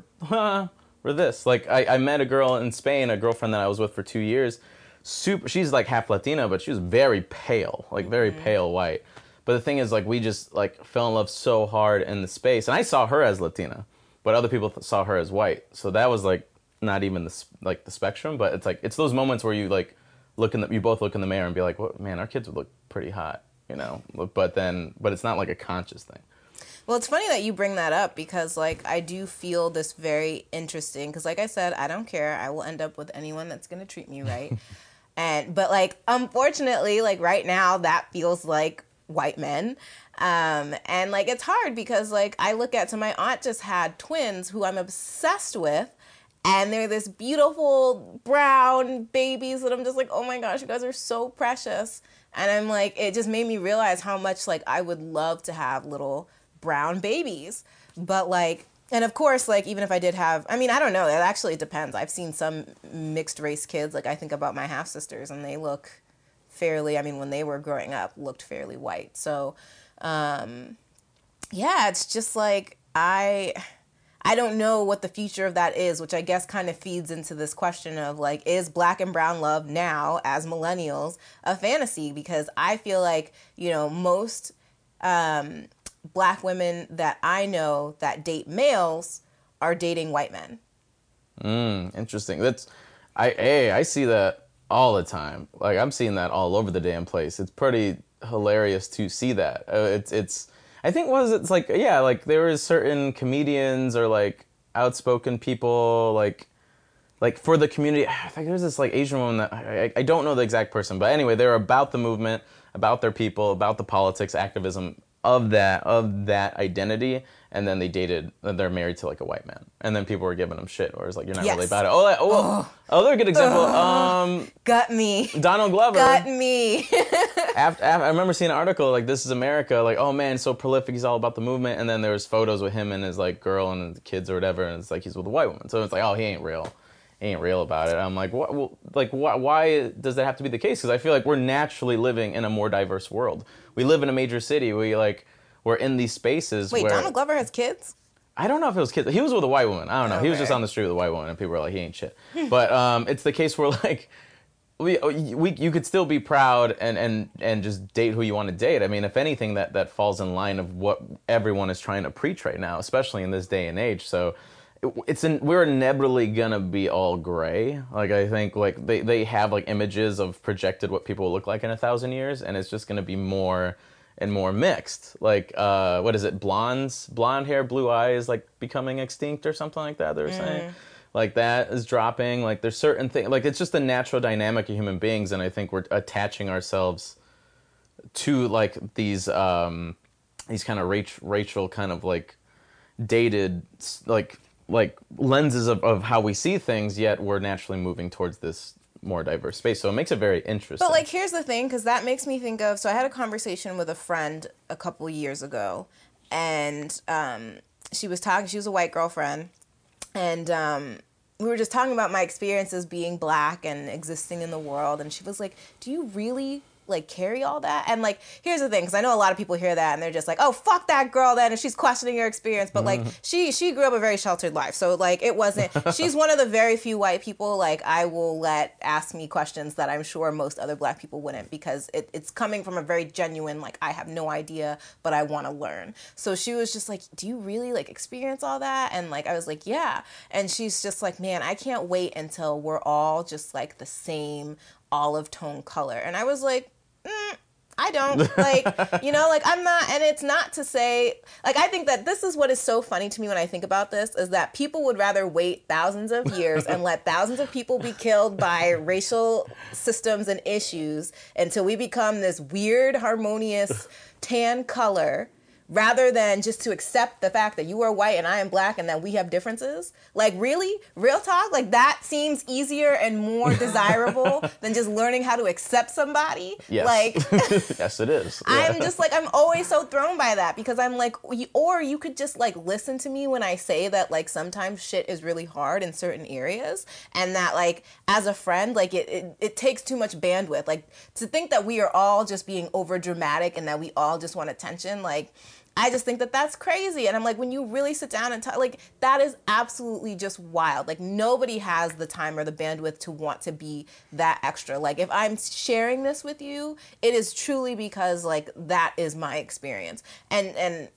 Speaker 1: this. Like I met a girl in Spain, a girlfriend that I was with for 2 years. She's like half Latina, but she was very pale, like very pale white. But the thing is, like, we just like fell in love so hard in the space, and I saw her as Latina, but other people saw her as white. So that was like not even the spectrum, but it's like it's those moments where you like you both look in the mirror and be like, well, man, our kids would look pretty hot, you know. But it's not like a conscious thing.
Speaker 2: Well, it's funny that you bring that up because, like, I do feel this very interesting because, like I said, I don't care. I will end up with anyone that's going to treat me right. But, like, unfortunately, like, right now, that feels like white men. And, like, it's hard because, like, I look at, so my aunt just had twins who I'm obsessed with. And they're this beautiful brown babies that I'm just like, oh my gosh, you guys are so precious. And I'm like, it just made me realize how much, like, I would love to have little brown babies. But, like, and of course, like, even if I did have, I mean, I don't know, that actually depends. I've seen some mixed race kids, like, I think about my half sisters, and they look fairly, I mean, when they were growing up, looked fairly white. So, yeah, it's just like, I don't know what the future of that is, which I guess kind of feeds into this question of, like, is black and brown love now, as millennials, a fantasy? Because I feel like, you know, most black women that I know that date males are dating white men.
Speaker 1: Interesting. I see that all the time. Like, I'm seeing that all over the damn place. It's pretty hilarious to see that. I think it's like, yeah, like there was certain comedians or like outspoken people like for the community. I think there's this like Asian woman that I don't know the exact person, but anyway, they were about the movement, about their people, about the politics, activism of that identity, and then they're married to like a white man, and then people were giving them shit, or it's like, you're not really about it. They're a good example.
Speaker 2: Got me.
Speaker 1: Donald Glover.
Speaker 2: Got me.
Speaker 1: After, I remember seeing an article like, This Is America, like, oh man, so prolific, he's all about the movement, and then there was photos with him and his like girl and his kids or whatever, and it's like he's with a white woman, so it's like, oh, he ain't real about it. I'm like, what? Well, like, why does that have to be the case? Because I feel like we're naturally living in a more diverse world. We live in a major city. We're in these spaces.
Speaker 2: Wait, Donald Glover has kids?
Speaker 1: I don't know if it was kids. He was with a white woman. I don't know.
Speaker 2: Okay.
Speaker 1: He was just on the street with a white woman, and people were like, he ain't shit. But it's the case where like you could still be proud and just date who you want to date. I mean, if anything, that falls in line of what everyone is trying to preach right now, especially in this day and age. So we're inevitably gonna be all gray. Like, I think like they have like images of projected what people will look like in 1,000 years, and it's just gonna be more and more mixed. Like, what is it? Blonde hair, blue eyes, like becoming extinct or something like that. They were saying, like that is dropping. Like, there's certain things. Like, it's just the natural dynamic of human beings, and I think we're attaching ourselves to like these kind of racial kind of like dated like lenses of how we see things, yet we're naturally moving towards this more diverse space. So it makes it very interesting.
Speaker 2: But like, here's the thing, because that makes me think of, so I had a conversation with a friend a couple years ago, and she was a white girlfriend, and we were just talking about my experiences being black and existing in the world, and she was like, do you really like carry all that? And like, here's the thing, because I know a lot of people hear that and they're just like, oh, fuck that girl then, and she's questioning your experience. But like, she grew up a very sheltered life, so like, it wasn't, she's one of the very few white people like I will let ask me questions that I'm sure most other black people wouldn't, because it's coming from a very genuine, like, I have no idea but I want to learn. So she was just like, do you really like experience all that? And like, I was like, yeah. And she's just like, man, I can't wait until we're all just like the same olive tone color. And I was like, I don't, like, you know, like, I'm not, and it's not to say, like, I think that this is what is so funny to me when I think about this, is that people would rather wait thousands of years and let thousands of people be killed by racial systems and issues until we become this weird, harmonious tan color, rather than just to accept the fact that you are white and I am black and that we have differences. Like, really? Real talk? Like, that seems easier and more desirable than just learning how to accept somebody?
Speaker 1: Yes.
Speaker 2: Like,
Speaker 1: yes, it is.
Speaker 2: Yeah. I'm just like, I'm always so thrown by that, because I'm like, or you could just like listen to me when I say that like sometimes shit is really hard in certain areas, and that like as a friend, like it takes too much bandwidth. Like, to think that we are all just being over dramatic and that we all just want attention, like, I just think that that's crazy. And I'm like, when you really sit down and talk, like, that is absolutely just wild. Like, nobody has the time or the bandwidth to want to be that extra. Like, if I'm sharing this with you, it is truly because, like, that is my experience. And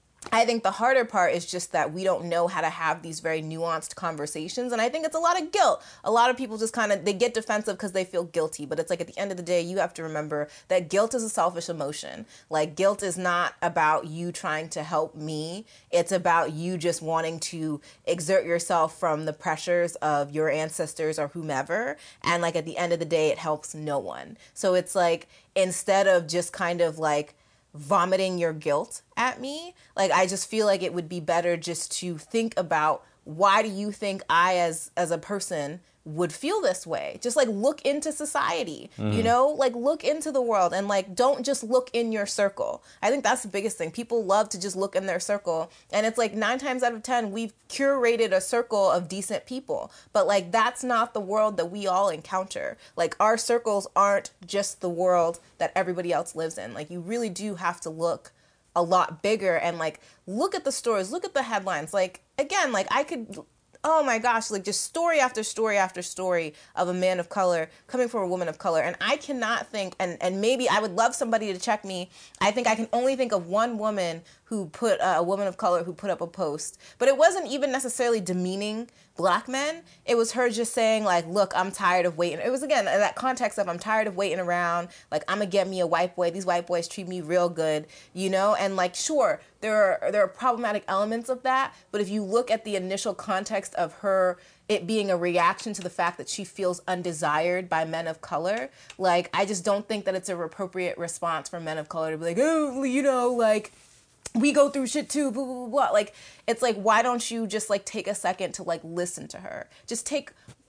Speaker 2: I think the harder part is just that we don't know how to have these very nuanced conversations. And I think it's a lot of guilt. A lot of people just kind of, they get defensive because they feel guilty. But it's like, at the end of the day, you have to remember that guilt is a selfish emotion. Like, guilt is not about you trying to help me. It's about you just wanting to exert yourself from the pressures of your ancestors or whomever. And like, at the end of the day, it helps no one. So it's like, instead of just kind of like vomiting your guilt at me, like, I just feel like it would be better just to think about, why do you think I as a person would feel this way? Just like look into society, you know, like look into the world, and like don't just look in your circle. I think that's the biggest thing. People love to just look in their circle, and it's like 9 times out of 10 we've curated a circle of decent people, but like that's not the world that we all encounter. Like, our circles aren't just the world that everybody else lives in. Like, you really do have to look a lot bigger and like look at the stories, look at the headlines. Like, again, like I could, oh my gosh, like just story after story after story of a man of color coming from a woman of color. And I cannot think, and maybe I would love somebody to check me. I think I can only think of one woman who put a woman of color who put up a post, but it wasn't even necessarily demeaning black men. It was her just saying like, look, I'm tired of waiting. It was again that context of I'm tired of waiting around. Like, I'm gonna get me a white boy. These white boys treat me real good, you know? And like, sure, there are problematic elements of that, but if you look at the initial context of her, it being a reaction to the fact that she feels undesired by men of color, like, I just don't think that it's an appropriate response for men of color to be like, oh, you know, like, we go through shit too, blah, blah, blah, blah. Like, it's like, why don't you just like take a second to like listen to her? Just take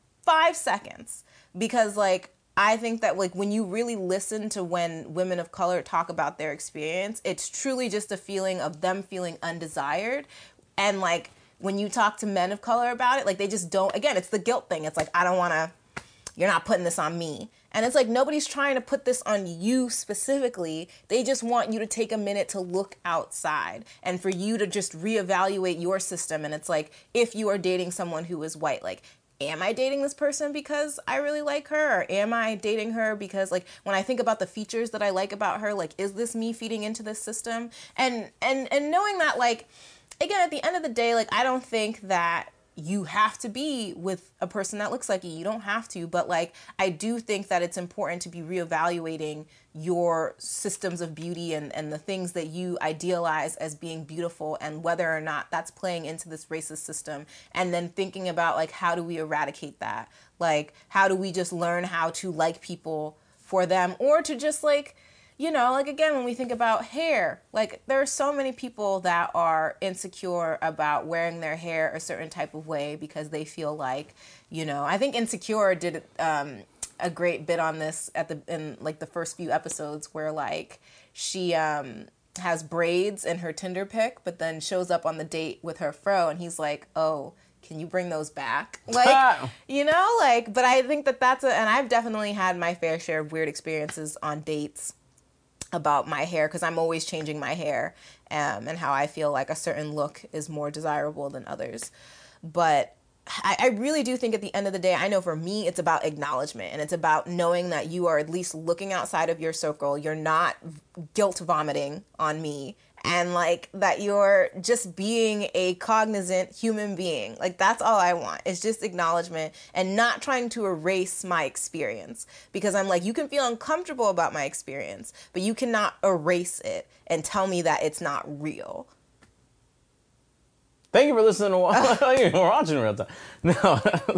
Speaker 2: 5 seconds. Because like, I think that like when you really listen to when women of color talk about their experience, it's truly just a feeling of them feeling undesired. And like, when you talk to men of color about it, like they just don't, again, it's the guilt thing. It's like, I don't want to, you're not putting this on me. And it's like, nobody's trying to put this on you specifically. They just want you to take a minute to look outside and for you to just reevaluate your system. And it's like, if you are dating someone who is white, like, am I dating this person because I really like her? Or am I dating her because, like, when I think about the features that I like about her, like, is this me feeding into this system? And knowing that, like, again, at the end of the day, like, I don't think that you have to be with a person that looks like you. You don't have to, but like, I do think that it's important to be reevaluating your systems of beauty and the things that you idealize as being beautiful and whether or not that's playing into this racist system. And then thinking about like, how do we eradicate that? Like, how do we just learn how to like people for them, or to just like, you know, like, again, when we think about hair, like, there are so many people that are insecure about wearing their hair a certain type of way because they feel like, you know, I think Insecure did a great bit on this in like the first few episodes where like she has braids in her Tinder pic, but then shows up on the date with her fro and he's like, oh, can you bring those back? Like, you know, like, but I think that and I've definitely had my fair share of weird experiences on dates about my hair, because I'm always changing my hair and how I feel like a certain look is more desirable than others. But I really do think at the end of the day, I know for me, it's about acknowledgement, and it's about knowing that you are at least looking outside of your circle. You're not guilt vomiting on me, and like that you're just being a cognizant human being. Like, that's all I want. It's just acknowledgement and not trying to erase my experience, because I'm like, you can feel uncomfortable about my experience, but you cannot erase it and tell me that it's not real.
Speaker 1: Thank you for listening to we're watching real time. No,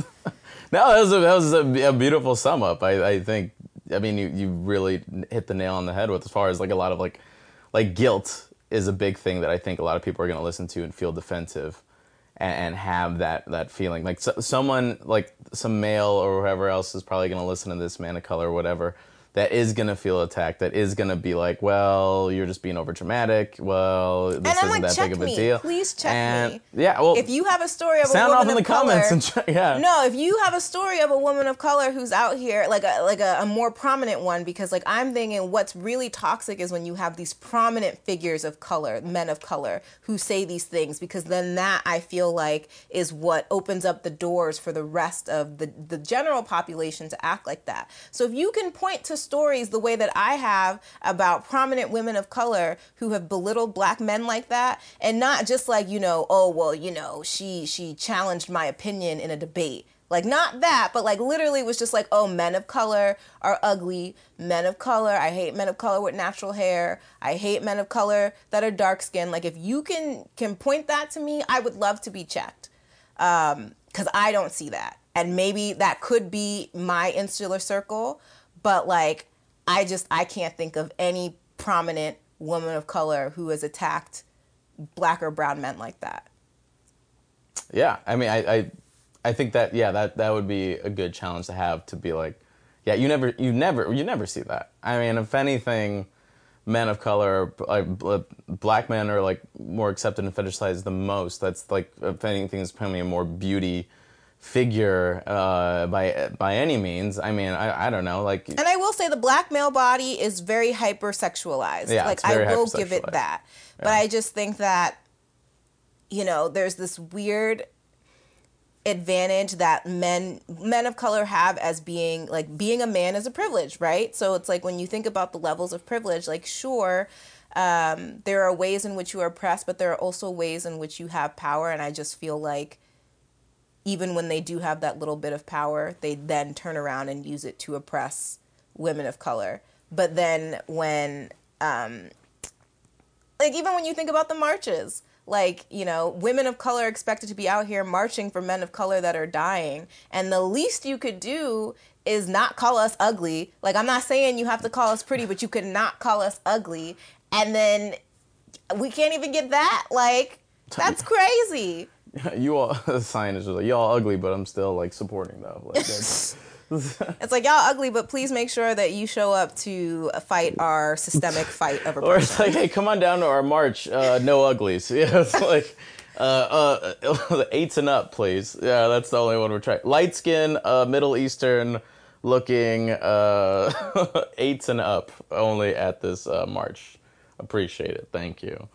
Speaker 1: that was a beautiful sum up. I think, I mean, you really hit the nail on the head with, as far as like a lot of like guilt is a big thing that I think a lot of people are going to listen to and feel defensive and have that feeling. Like someone, like some male or whoever else is probably going to listen to this, man of color or whatever, that is going to feel attacked, that is going to be like, well, you're just being over dramatic. Well, this isn't
Speaker 2: like,
Speaker 1: that big of a deal.
Speaker 2: Please check me.
Speaker 1: Yeah, well,
Speaker 2: if you have a story of
Speaker 1: sound
Speaker 2: a woman
Speaker 1: off in the
Speaker 2: of color,
Speaker 1: comments and yeah.
Speaker 2: No, if you have a story of a woman of color who's out here, like a more prominent one, because like I'm thinking what's really toxic is when you have these prominent figures of color, men of color, who say these things, because then that, I feel like, is what opens up the doors for the rest of the general population to act like that. So if you can point to stories the way that I have about prominent women of color who have belittled black men like that, and not just like, you know, oh, well, you know, she challenged my opinion in a debate. Like, not that, but like literally was just like, oh, men of color are ugly. Men of color, I hate men of color with natural hair. I hate men of color that are dark skinned. Like, if you can point that to me, I would love to be checked. Because I don't see that. And maybe that could be my insular circle, but like, I can't think of any prominent woman of color who has attacked black or brown men like that.
Speaker 1: Yeah, I mean, I think that, yeah, that would be a good challenge to have, to be like, yeah, you never see that. I mean, if anything, men of color, like black men are like more accepted and fetishized the most. That's like, if anything, is probably a more beauty figure by any means. I mean, I don't know, like, and
Speaker 2: I will say the black male body is very hypersexualized.
Speaker 1: Yeah,
Speaker 2: like, I will give it that. Yeah. But I just think that, you know, there's this weird advantage that men of color have as being like, being a man is a privilege, right? So it's like, when you think about the levels of privilege, like, sure, there are ways in which you are oppressed, but there are also ways in which you have power. And I just feel like even when they do have that little bit of power, they then turn around and use it to oppress women of color. But then when, like, even when you think about the marches, like, you know, women of color are expected to be out here marching for men of color that are dying. And the least you could do is not call us ugly. Like, I'm not saying you have to call us pretty, but you could not call us ugly. And then we can't even get that. Like, that's crazy.
Speaker 1: You all, the sign is just like, y'all ugly, but I'm still, like, supporting, though. Like, that's...
Speaker 2: It's like, y'all ugly, but please make sure that you show up to fight our systemic fight of oppression.
Speaker 1: Or it's like, hey, come on down to our march, no uglies. Yeah, it's like, 8s and up, please. Yeah, that's the only one we're trying. Light skin, Middle Eastern looking, 8s and up only at this march. Appreciate it. Thank you.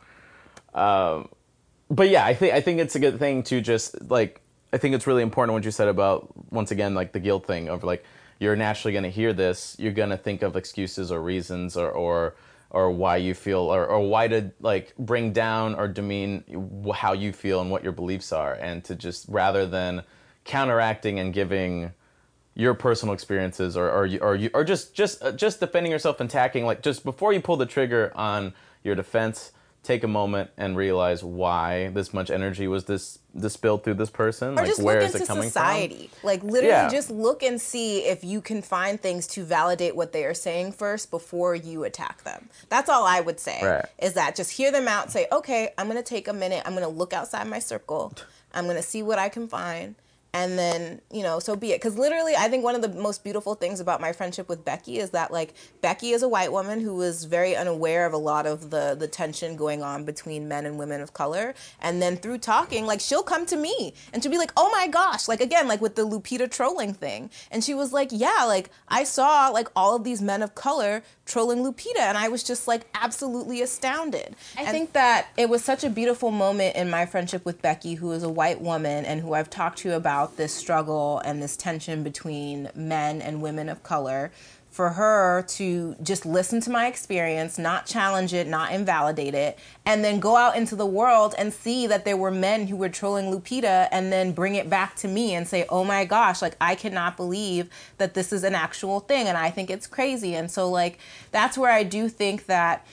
Speaker 1: But yeah, I think it's a good thing to just, like, I think it's really important what you said about, once again, like the guilt thing of like, you're naturally going to hear this, you're going to think of excuses or reasons or why you feel, or why to like bring down or demean how you feel and what your beliefs are, and to just, rather than counteracting and giving your personal experiences or just defending yourself and attacking, like, just before you pull the trigger on your defense, take a moment and realize why this much energy was spilled through this person.
Speaker 2: Or
Speaker 1: like,
Speaker 2: just
Speaker 1: where
Speaker 2: look
Speaker 1: is it
Speaker 2: into
Speaker 1: coming
Speaker 2: society.
Speaker 1: from?
Speaker 2: Like, literally just look and see if you can find things to validate what they are saying first before you attack them. That's all I would say.
Speaker 1: Right.
Speaker 2: Is that just hear them out, say, okay, I'm going to take a minute. I'm going to look outside my circle. I'm going to see what I can find. And then, you know, so be it. Because literally, I think one of the most beautiful things about my friendship with Becky is that, like, Becky is a white woman who was very unaware of a lot of the tension going on between men and women of color. And then through talking, like, she'll come to me and she'll be like, oh my gosh, like, again, like with the Lupita trolling thing. And she was like, yeah, like, I saw, like, all of these men of color trolling Lupita. And I was just, like, absolutely astounded. I think that it was such a beautiful moment in my friendship with Becky, who is a white woman and who I've talked to about this struggle and this tension between men and women of color, for her to just listen to my experience, not challenge it, not invalidate it, and then go out into the world and see that there were men who were trolling Lupita, and then bring it back to me and say, oh my gosh, like, I cannot believe that this is an actual thing, and I think it's crazy. And so, like, that's where I do think that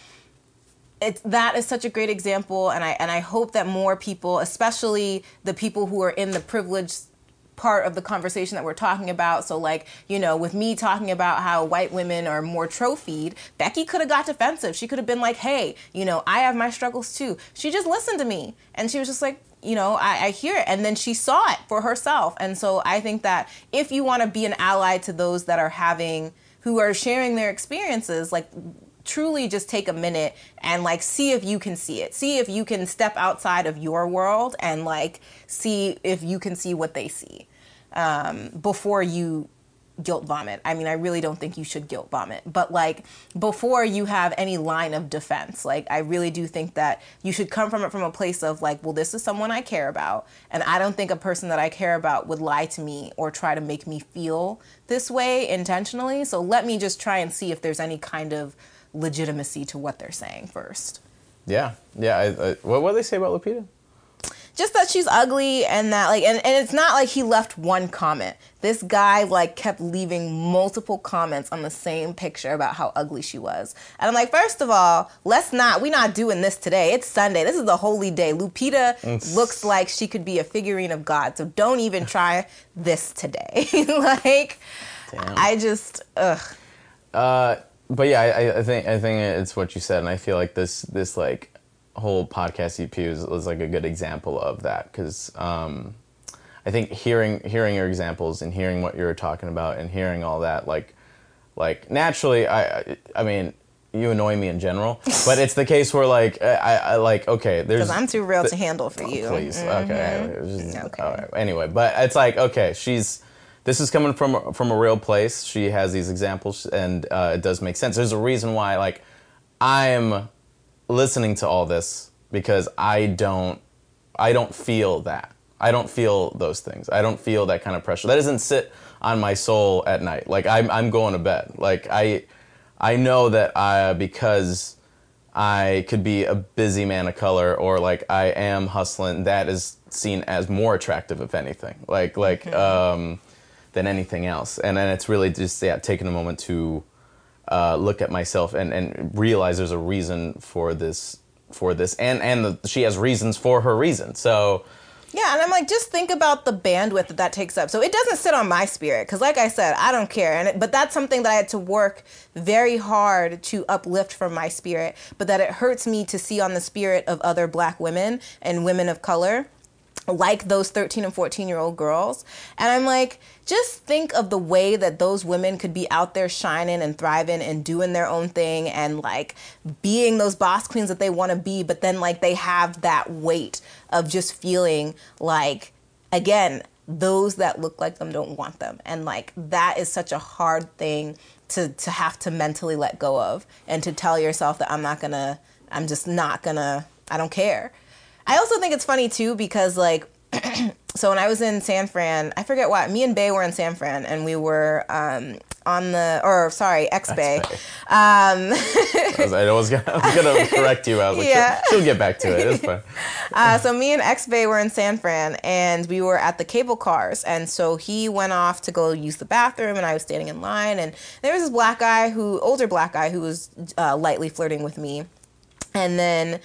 Speaker 2: that is such a great example, and I hope that more people, especially the people who are in the privileged part of the conversation that we're talking about. So, like, you know, with me talking about how white women are more trophied, Becky could have got defensive. She could have been like, hey, you know, I have my struggles too. She just listened to me, and she was just like, you know, I hear it. And then she saw it for herself. And so I think that if you want to be an ally to those that are who are sharing their experiences, like, truly just take a minute and, like, see if you can see it. See if you can step outside of your world and, like, see if you can see what they see before you guilt vomit. I mean, I really don't think you should guilt vomit, but, like, before you have any line of defense, like, I really do think that you should come from it from a place of, like, well, this is someone I care about, and I don't think a person that I care about would lie to me or try to make me feel this way intentionally. So let me just try and see if there's any kind of legitimacy to what they're saying first.
Speaker 1: Yeah. What do they say about Lupita?
Speaker 2: Just that she's ugly, and that, like, and it's not like he left one comment. This guy, like, kept leaving multiple comments on the same picture about how ugly she was. And I'm like, first of all, we're not doing this today. It's Sunday. This is the holy day. Lupita looks like she could be a figurine of God. So don't even try this today. Like, damn. I just, ugh.
Speaker 1: But yeah, I think it's what you said, and I feel like this like whole podcast EP was like a good example of that, because I think hearing your examples and hearing what you're talking about and hearing all that, like naturally, I mean, you annoy me in general, but it's the case where, like, I like, okay, there's,
Speaker 2: because I'm too real to handle for you.
Speaker 1: Please,
Speaker 2: mm-hmm.
Speaker 1: Okay. All right. Anyway, but it's like, okay, this is coming from a real place. She has these examples, and it does make sense. There's a reason why, like, I'm listening to all this, because I don't feel that. I don't feel those things. I don't feel that kind of pressure. That doesn't sit on my soul at night. Like, I'm going to bed. Like, I know that because I could be a busy man of color, or like I am hustling, that is seen as more attractive, if anything, than anything else. And then it's really just taking a moment to look at myself and realize there's a reason for this, and she has reasons for her reason. So.
Speaker 2: Yeah, and I'm like, just think about the bandwidth that takes up. So it doesn't sit on my spirit, because like I said, I don't care. But that's something that I had to work very hard to uplift from my spirit, but that it hurts me to see on the spirit of other Black women and women of color, like those 13 and 14-year-old girls. And I'm like, just think of the way that those women could be out there shining and thriving and doing their own thing and like being those boss queens that they want to be, but then like they have that weight of just feeling like, again, those that look like them don't want them. And like that is such a hard thing to have to mentally let go of, and to tell yourself that I'm just not gonna, I don't care. I also think it's funny too, because like, so when I was in San Fran, I forget what, me and Bay were in San Fran, and we were X-Bay.
Speaker 1: I was gonna correct you. I was like, yeah. she'll get back to it. It's fine.
Speaker 2: So me and X-Bay were in San Fran, and we were at the cable cars. And so he went off to go use the bathroom, and I was standing in line. And there was this older black guy who was lightly flirting with me. And then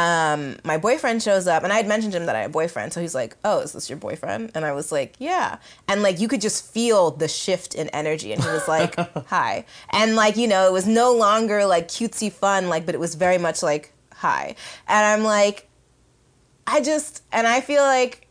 Speaker 2: my boyfriend shows up, and I had mentioned to him that I had a boyfriend. So he's like, oh, is this your boyfriend? And I was like, yeah. And like, you could just feel the shift in energy. And he was like, hi. And like, you know, it was no longer like cutesy fun, like, but it was very much like, hi. And I'm like, I feel like,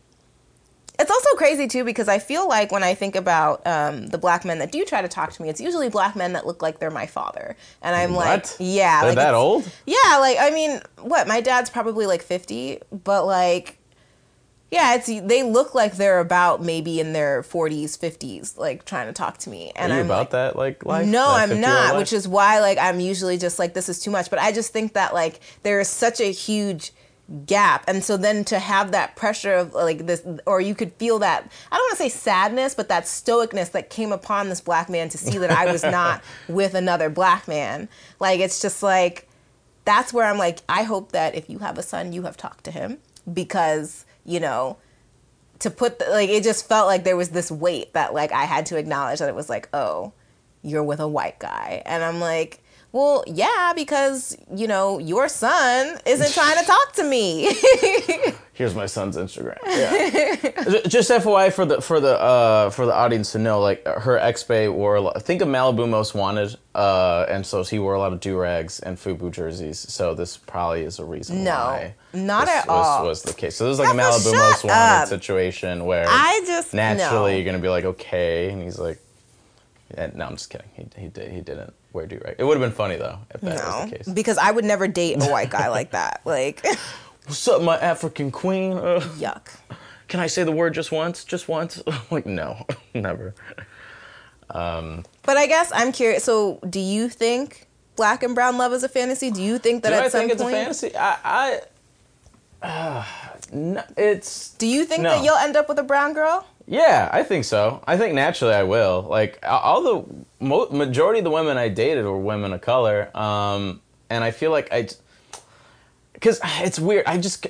Speaker 2: it's also crazy too, because I feel like when I think about the Black men that do try to talk to me, it's usually Black men that look like they're my father. And I'm like, yeah.
Speaker 1: They're that old?
Speaker 2: Yeah, like, I mean, my dad's probably like 50, but like, yeah, they look like they're about maybe in their 40s, 50s, like trying to talk to me. And
Speaker 1: Are you
Speaker 2: I'm
Speaker 1: about that like life?
Speaker 2: No,
Speaker 1: that
Speaker 2: I'm not, which is why like I'm usually just like, this is too much. But I just think that like there is such a huge gap, and so then to have that pressure of like this, or you could feel that, I don't want to say sadness, but that stoicness that came upon this Black man to see that I was not with another Black man. Like, it's just like, that's where I'm like, I hope that if you have a son, you have talked to him, because, you know, to put like, it just felt like there was this weight that like I had to acknowledge, that it was like, oh, you're with a white guy. And I'm like, well, yeah, because, you know, your son isn't trying to talk to me.
Speaker 1: Here's my son's Instagram. Yeah. Just FYI for the audience to know, like, her ex-bae think of Malibu Most Wanted, and so he wore a lot of do-rags and FUBU jerseys. So this probably is a reason why.
Speaker 2: Not at all.
Speaker 1: This was the case. So this is like a Malibu Most Wanted situation where naturally you're gonna be like, okay, and he's like, yeah, no, I'm just kidding. He didn't wear do-rag. It would have been funny though if that was the case.
Speaker 2: Because I would never date a white guy like that. Like,
Speaker 1: what's up, my African queen?
Speaker 2: Yuck.
Speaker 1: Can I say the word just once? Just once? Like, no, never.
Speaker 2: But I guess I'm curious. So, do you think Black and brown love is a fantasy? Do you think that at some point?
Speaker 1: Do I think it's a fantasy? No, it's.
Speaker 2: Do you think that you'll end up with a brown girl?
Speaker 1: Yeah, I think so. I think naturally I will. Like, all the majority of the women I dated were women of color, and I feel like because it's weird.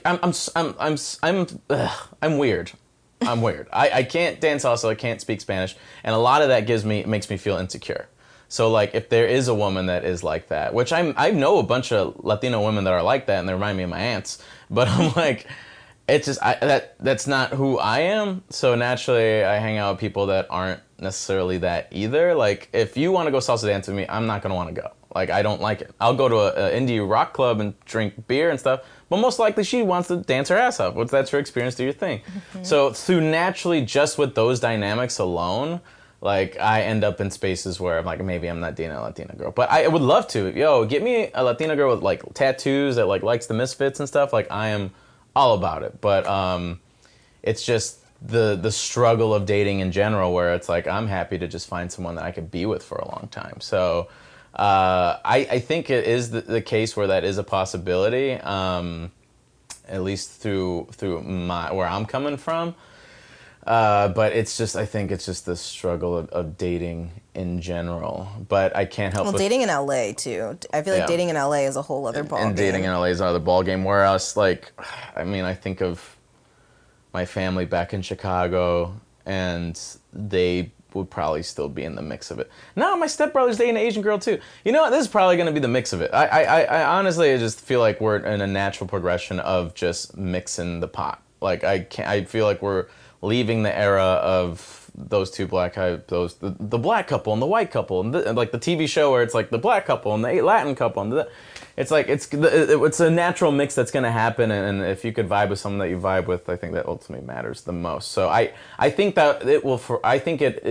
Speaker 1: I'm weird. I'm weird. I can't dance salsa. I can't speak Spanish, and a lot of that makes me feel insecure. So like, if there is a woman that is like that, which I know a bunch of Latino women that are like that, and they remind me of my aunts, but I'm like. It's just that's not who I am. So naturally, I hang out with people that aren't necessarily that either. Like, if you want to go salsa dance with me, I'm not gonna want to go. Like, I don't like it. I'll go to an indie rock club and drink beer and stuff. But most likely, she wants to dance her ass off. That's her experience. Do your thing. Mm-hmm. So through naturally, just with those dynamics alone, like, I end up in spaces where I'm like, maybe I'm not dating a Latina girl. But I would love to. Yo, get me a Latina girl with like tattoos that like likes the Misfits and stuff. Like, I am all about it. But it's just the struggle of dating in general, where it's like, I'm happy to just find someone that I could be with for a long time. So I think it is the case where that is a possibility, at least through where I'm coming from. But it's just, I think it's just the struggle of dating in general. But I can't help
Speaker 2: Well, dating in LA too. I feel like dating in LA is a whole other ball
Speaker 1: and
Speaker 2: game.
Speaker 1: dating in LA is another ball game. Whereas, like, I mean, I think of my family back in Chicago, and they would probably still be in the mix of it. No, my stepbrother's dating an Asian girl too. You know what? This is probably going to be the mix of it. I honestly, I just feel like we're in a natural progression of just mixing the pot. Like, I feel like we're leaving the era of those two black guys, the black couple and the white couple, and like the TV show where it's like the black couple and the Latin couple, and it's like it's a natural mix that's going to happen, and if you could vibe with someone that you vibe with, I think that ultimately matters the most. So I think that it will. I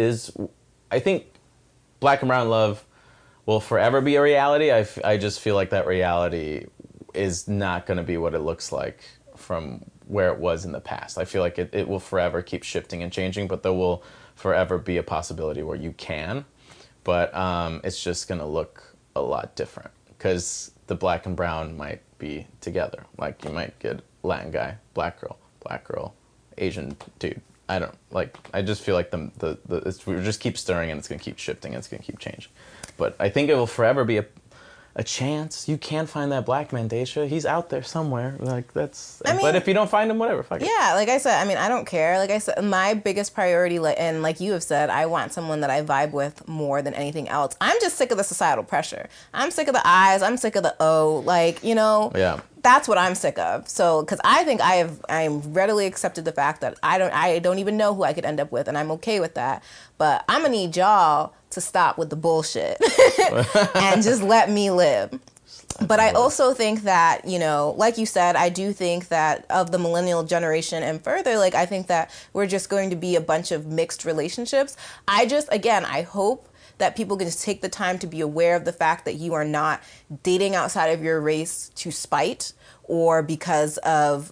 Speaker 1: think Black and Brown Love will forever be a reality. I just feel like that reality is not going to be what it looks like from where it was in the past. I feel like it will forever keep shifting and changing, but there will forever be a possibility where you can, but it's just going to look a lot different because the black and brown might be together. Like, you might get Latin guy, black girl, Asian dude. I just feel like we just keep stirring, and it's going to keep shifting, and it's going to keep changing. But I think it will forever be a chance. You can find that black man, Daisha. He's out there somewhere. Like, but if you don't find him, whatever. Fuck it.
Speaker 2: Yeah, like I said, I mean, I don't care. Like I said, my biggest priority, and like you have said, I want someone that I vibe with more than anything else. I'm just sick of the societal pressure. I'm sick of the I's. I'm sick of the O. Like,
Speaker 1: Yeah.
Speaker 2: That's what I'm sick of. So, because I think I'm readily accepted the fact that I don't even know who I could end up with, and I'm okay with that. But I'm gonna need y'all to stop with the bullshit and just let me live. But I also think that, like you said, I do think that of the millennial generation and further, like, I think that we're just going to be a bunch of mixed relationships. I hope that people can just take the time to be aware of the fact that you are not dating outside of your race to spite or because of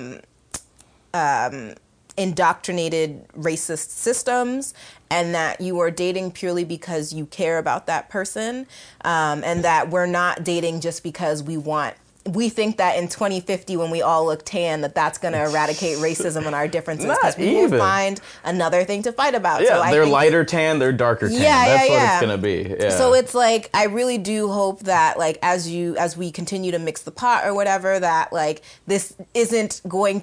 Speaker 2: indoctrinated racist systems, and that you are dating purely because you care about that person, and that we're not dating just because we think that in 2050 when we all look tan that's going to eradicate racism and our differences, because we will find another thing to fight about.
Speaker 1: Yeah, so they're lighter tan, they're darker tan. That's what it's going to be. Yeah.
Speaker 2: So it's like, I really do hope that, like, as we continue to mix the pot or whatever, that, like, this isn't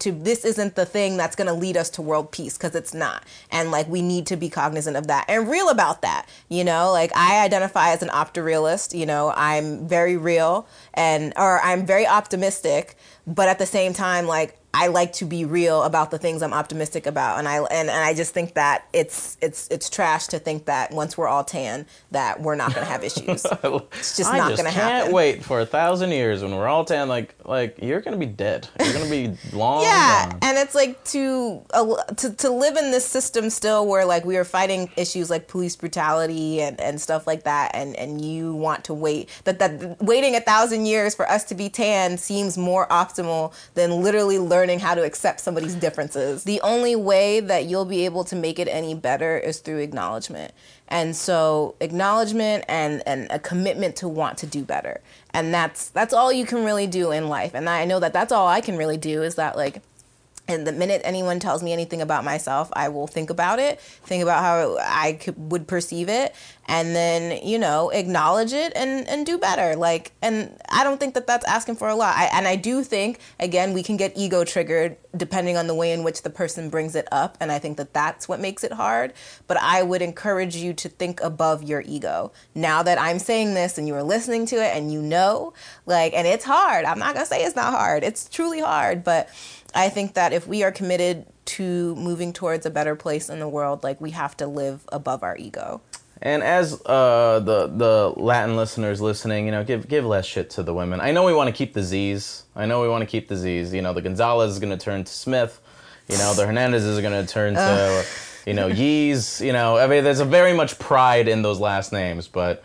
Speaker 2: the thing that's going to lead us to world peace, because it's not. And, like, we need to be cognizant of that and real about that. Like, I identify as an optorealist. I'm very real, or I'm very optimistic, but at the same time, like, I like to be real about the things I'm optimistic about, and I just think that it's trash to think that once we're all tan that we're not going to have issues. It's just not going to happen.
Speaker 1: I can't wait for 1,000 years when we're all tan. Like you're going to be dead. You're going to be long gone.
Speaker 2: And it's like to live in this system still where, like, we are fighting issues like police brutality and stuff like that, and you want to wait that waiting 1,000 years for us to be tan seems more optimal than literally learning how to accept somebody's differences. The only way that you'll be able to make it any better is through acknowledgement. And so acknowledgement and a commitment to want to do better. And that's all you can really do in life. And I know that that's all I can really do, is that, like, and the minute anyone tells me anything about myself, I will think about it, think about how I would perceive it, and then, acknowledge it and do better. Like, and I don't think that that's asking for a lot. I do think, again, we can get ego triggered depending on the way in which the person brings it up. And I think that that's what makes it hard. But I would encourage you to think above your ego. Now that I'm saying this and you are listening to it and and it's hard. I'm not going to say it's not hard. It's truly hard. But I think that if we are committed to moving towards a better place in the world, like, we have to live above our ego.
Speaker 1: And as the Latin listeners listening, give less shit to the women. I know we want to keep the Z's. The Gonzalez is going to turn to Smith. The Hernandez is going to turn to, Yees. I mean, there's a very much pride in those last names, but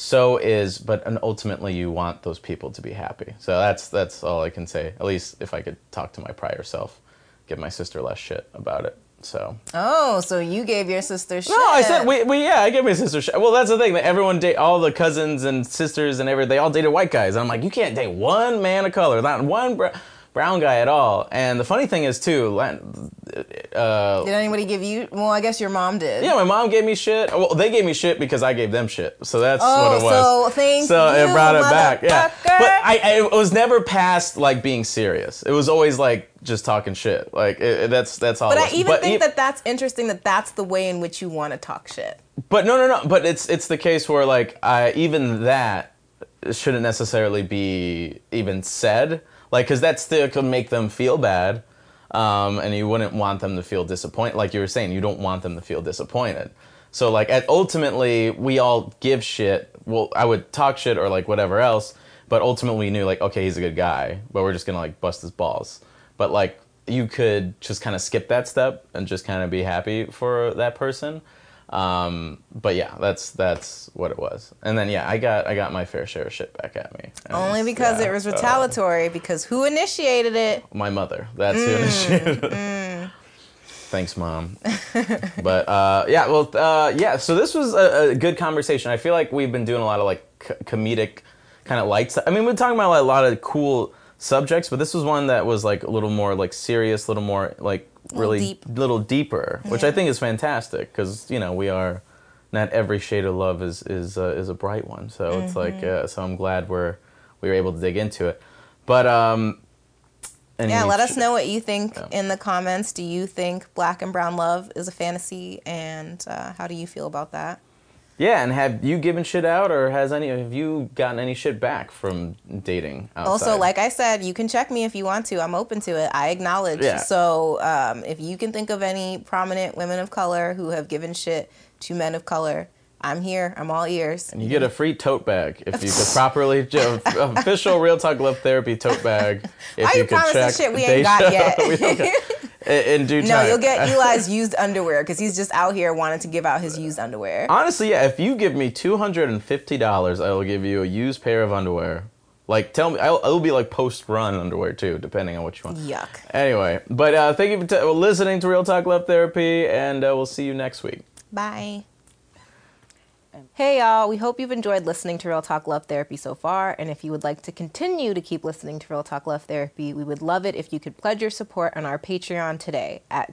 Speaker 1: ultimately you want those people to be happy. So that's all I can say. At least if I could talk to my prior self, give my sister less shit about it. So.
Speaker 2: Oh, so you gave your sister shit?
Speaker 1: No, I said I gave my sister shit. Well, that's the thing. Everyone all the cousins and sisters and everything, they all dated white guys. And I'm like, you can't date one man of color, not one brown guy at all. And the funny thing is too,
Speaker 2: Did anybody give you? Well, I guess your mom did.
Speaker 1: Yeah, my mom gave me shit. Well, they gave me shit because I gave them shit. So that's what it was.
Speaker 2: So thank
Speaker 1: so
Speaker 2: you,
Speaker 1: it brought it back. Yeah,
Speaker 2: motherfucker.
Speaker 1: but I was never past like being serious. It was always like just talking shit. Like that's all.
Speaker 2: But
Speaker 1: it
Speaker 2: I
Speaker 1: was.
Speaker 2: even think that that's interesting. That that's the way in which you want to talk shit.
Speaker 1: But no. But it's the case where like even that shouldn't necessarily be even said. Like, because that still could make them feel bad. And you wouldn't want them to feel disappointed. Like you were saying, you don't want them to feel disappointed. So, like, ultimately, we all give shit. Well, I would talk shit or, like, whatever else. But ultimately, we knew, like, okay, he's a good guy. But we're just going to, like, bust his balls. But, like, you could just kind of skip that step and just kind of be happy for that person. But yeah, that's what it was. And then yeah, I got my fair share of shit back at me. And,
Speaker 2: only because it was retaliatory. Because who initiated it?
Speaker 1: My mother. That's who initiated it. Thanks, Mom. But yeah, well, yeah. So this was a good conversation. I feel like we've been doing a lot of like comedic kind of light stuff. I mean, we're talking about like, a lot of cool subjects, but this was one that was like a little more like serious, a little more like really little deeper, which I think is fantastic because you know we are not every shade of love is a bright one. So it's like so I'm glad we were able to dig into it. But
Speaker 2: yeah, let us know what you think in the comments. Do you think black and brown love is a fantasy, and how do you feel about that?
Speaker 1: Yeah, and have you given shit out, or have you gotten any shit back from dating outside?
Speaker 2: Also, like I said, you can check me if you want to. I'm open to it. I acknowledge.
Speaker 1: Yeah.
Speaker 2: So if you can think of any prominent women of color who have given shit to men of color, I'm here. I'm all ears.
Speaker 1: And you get a free tote bag if you could properly official Real Talk Love Therapy tote bag. If
Speaker 2: Why you promising shit we ain't got yet?
Speaker 1: In due time.
Speaker 2: No, you'll get Eli's used underwear because he's just out here wanting to give out his used underwear.
Speaker 1: Honestly, yeah. If you give me $250, I will give you a used pair of underwear. Like, tell me, it'll be like post-run underwear too, depending on what you want.
Speaker 2: Yuck.
Speaker 1: Anyway, but thank you for listening to Real Talk Love Therapy, and we'll see you next week.
Speaker 2: Bye. Hey y'all, we hope you've enjoyed listening to Real Talk Love Therapy so far, and if you would like to continue to keep listening to Real Talk Love Therapy, we would love it if you could pledge your support on our Patreon today at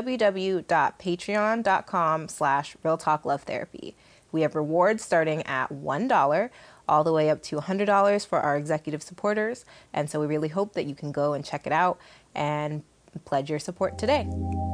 Speaker 2: www.patreon.com/Real Talk Love Therapy. We have rewards starting at $1 all the way up to $100 for our executive supporters, and so we really hope that you can go and check it out and pledge your support today.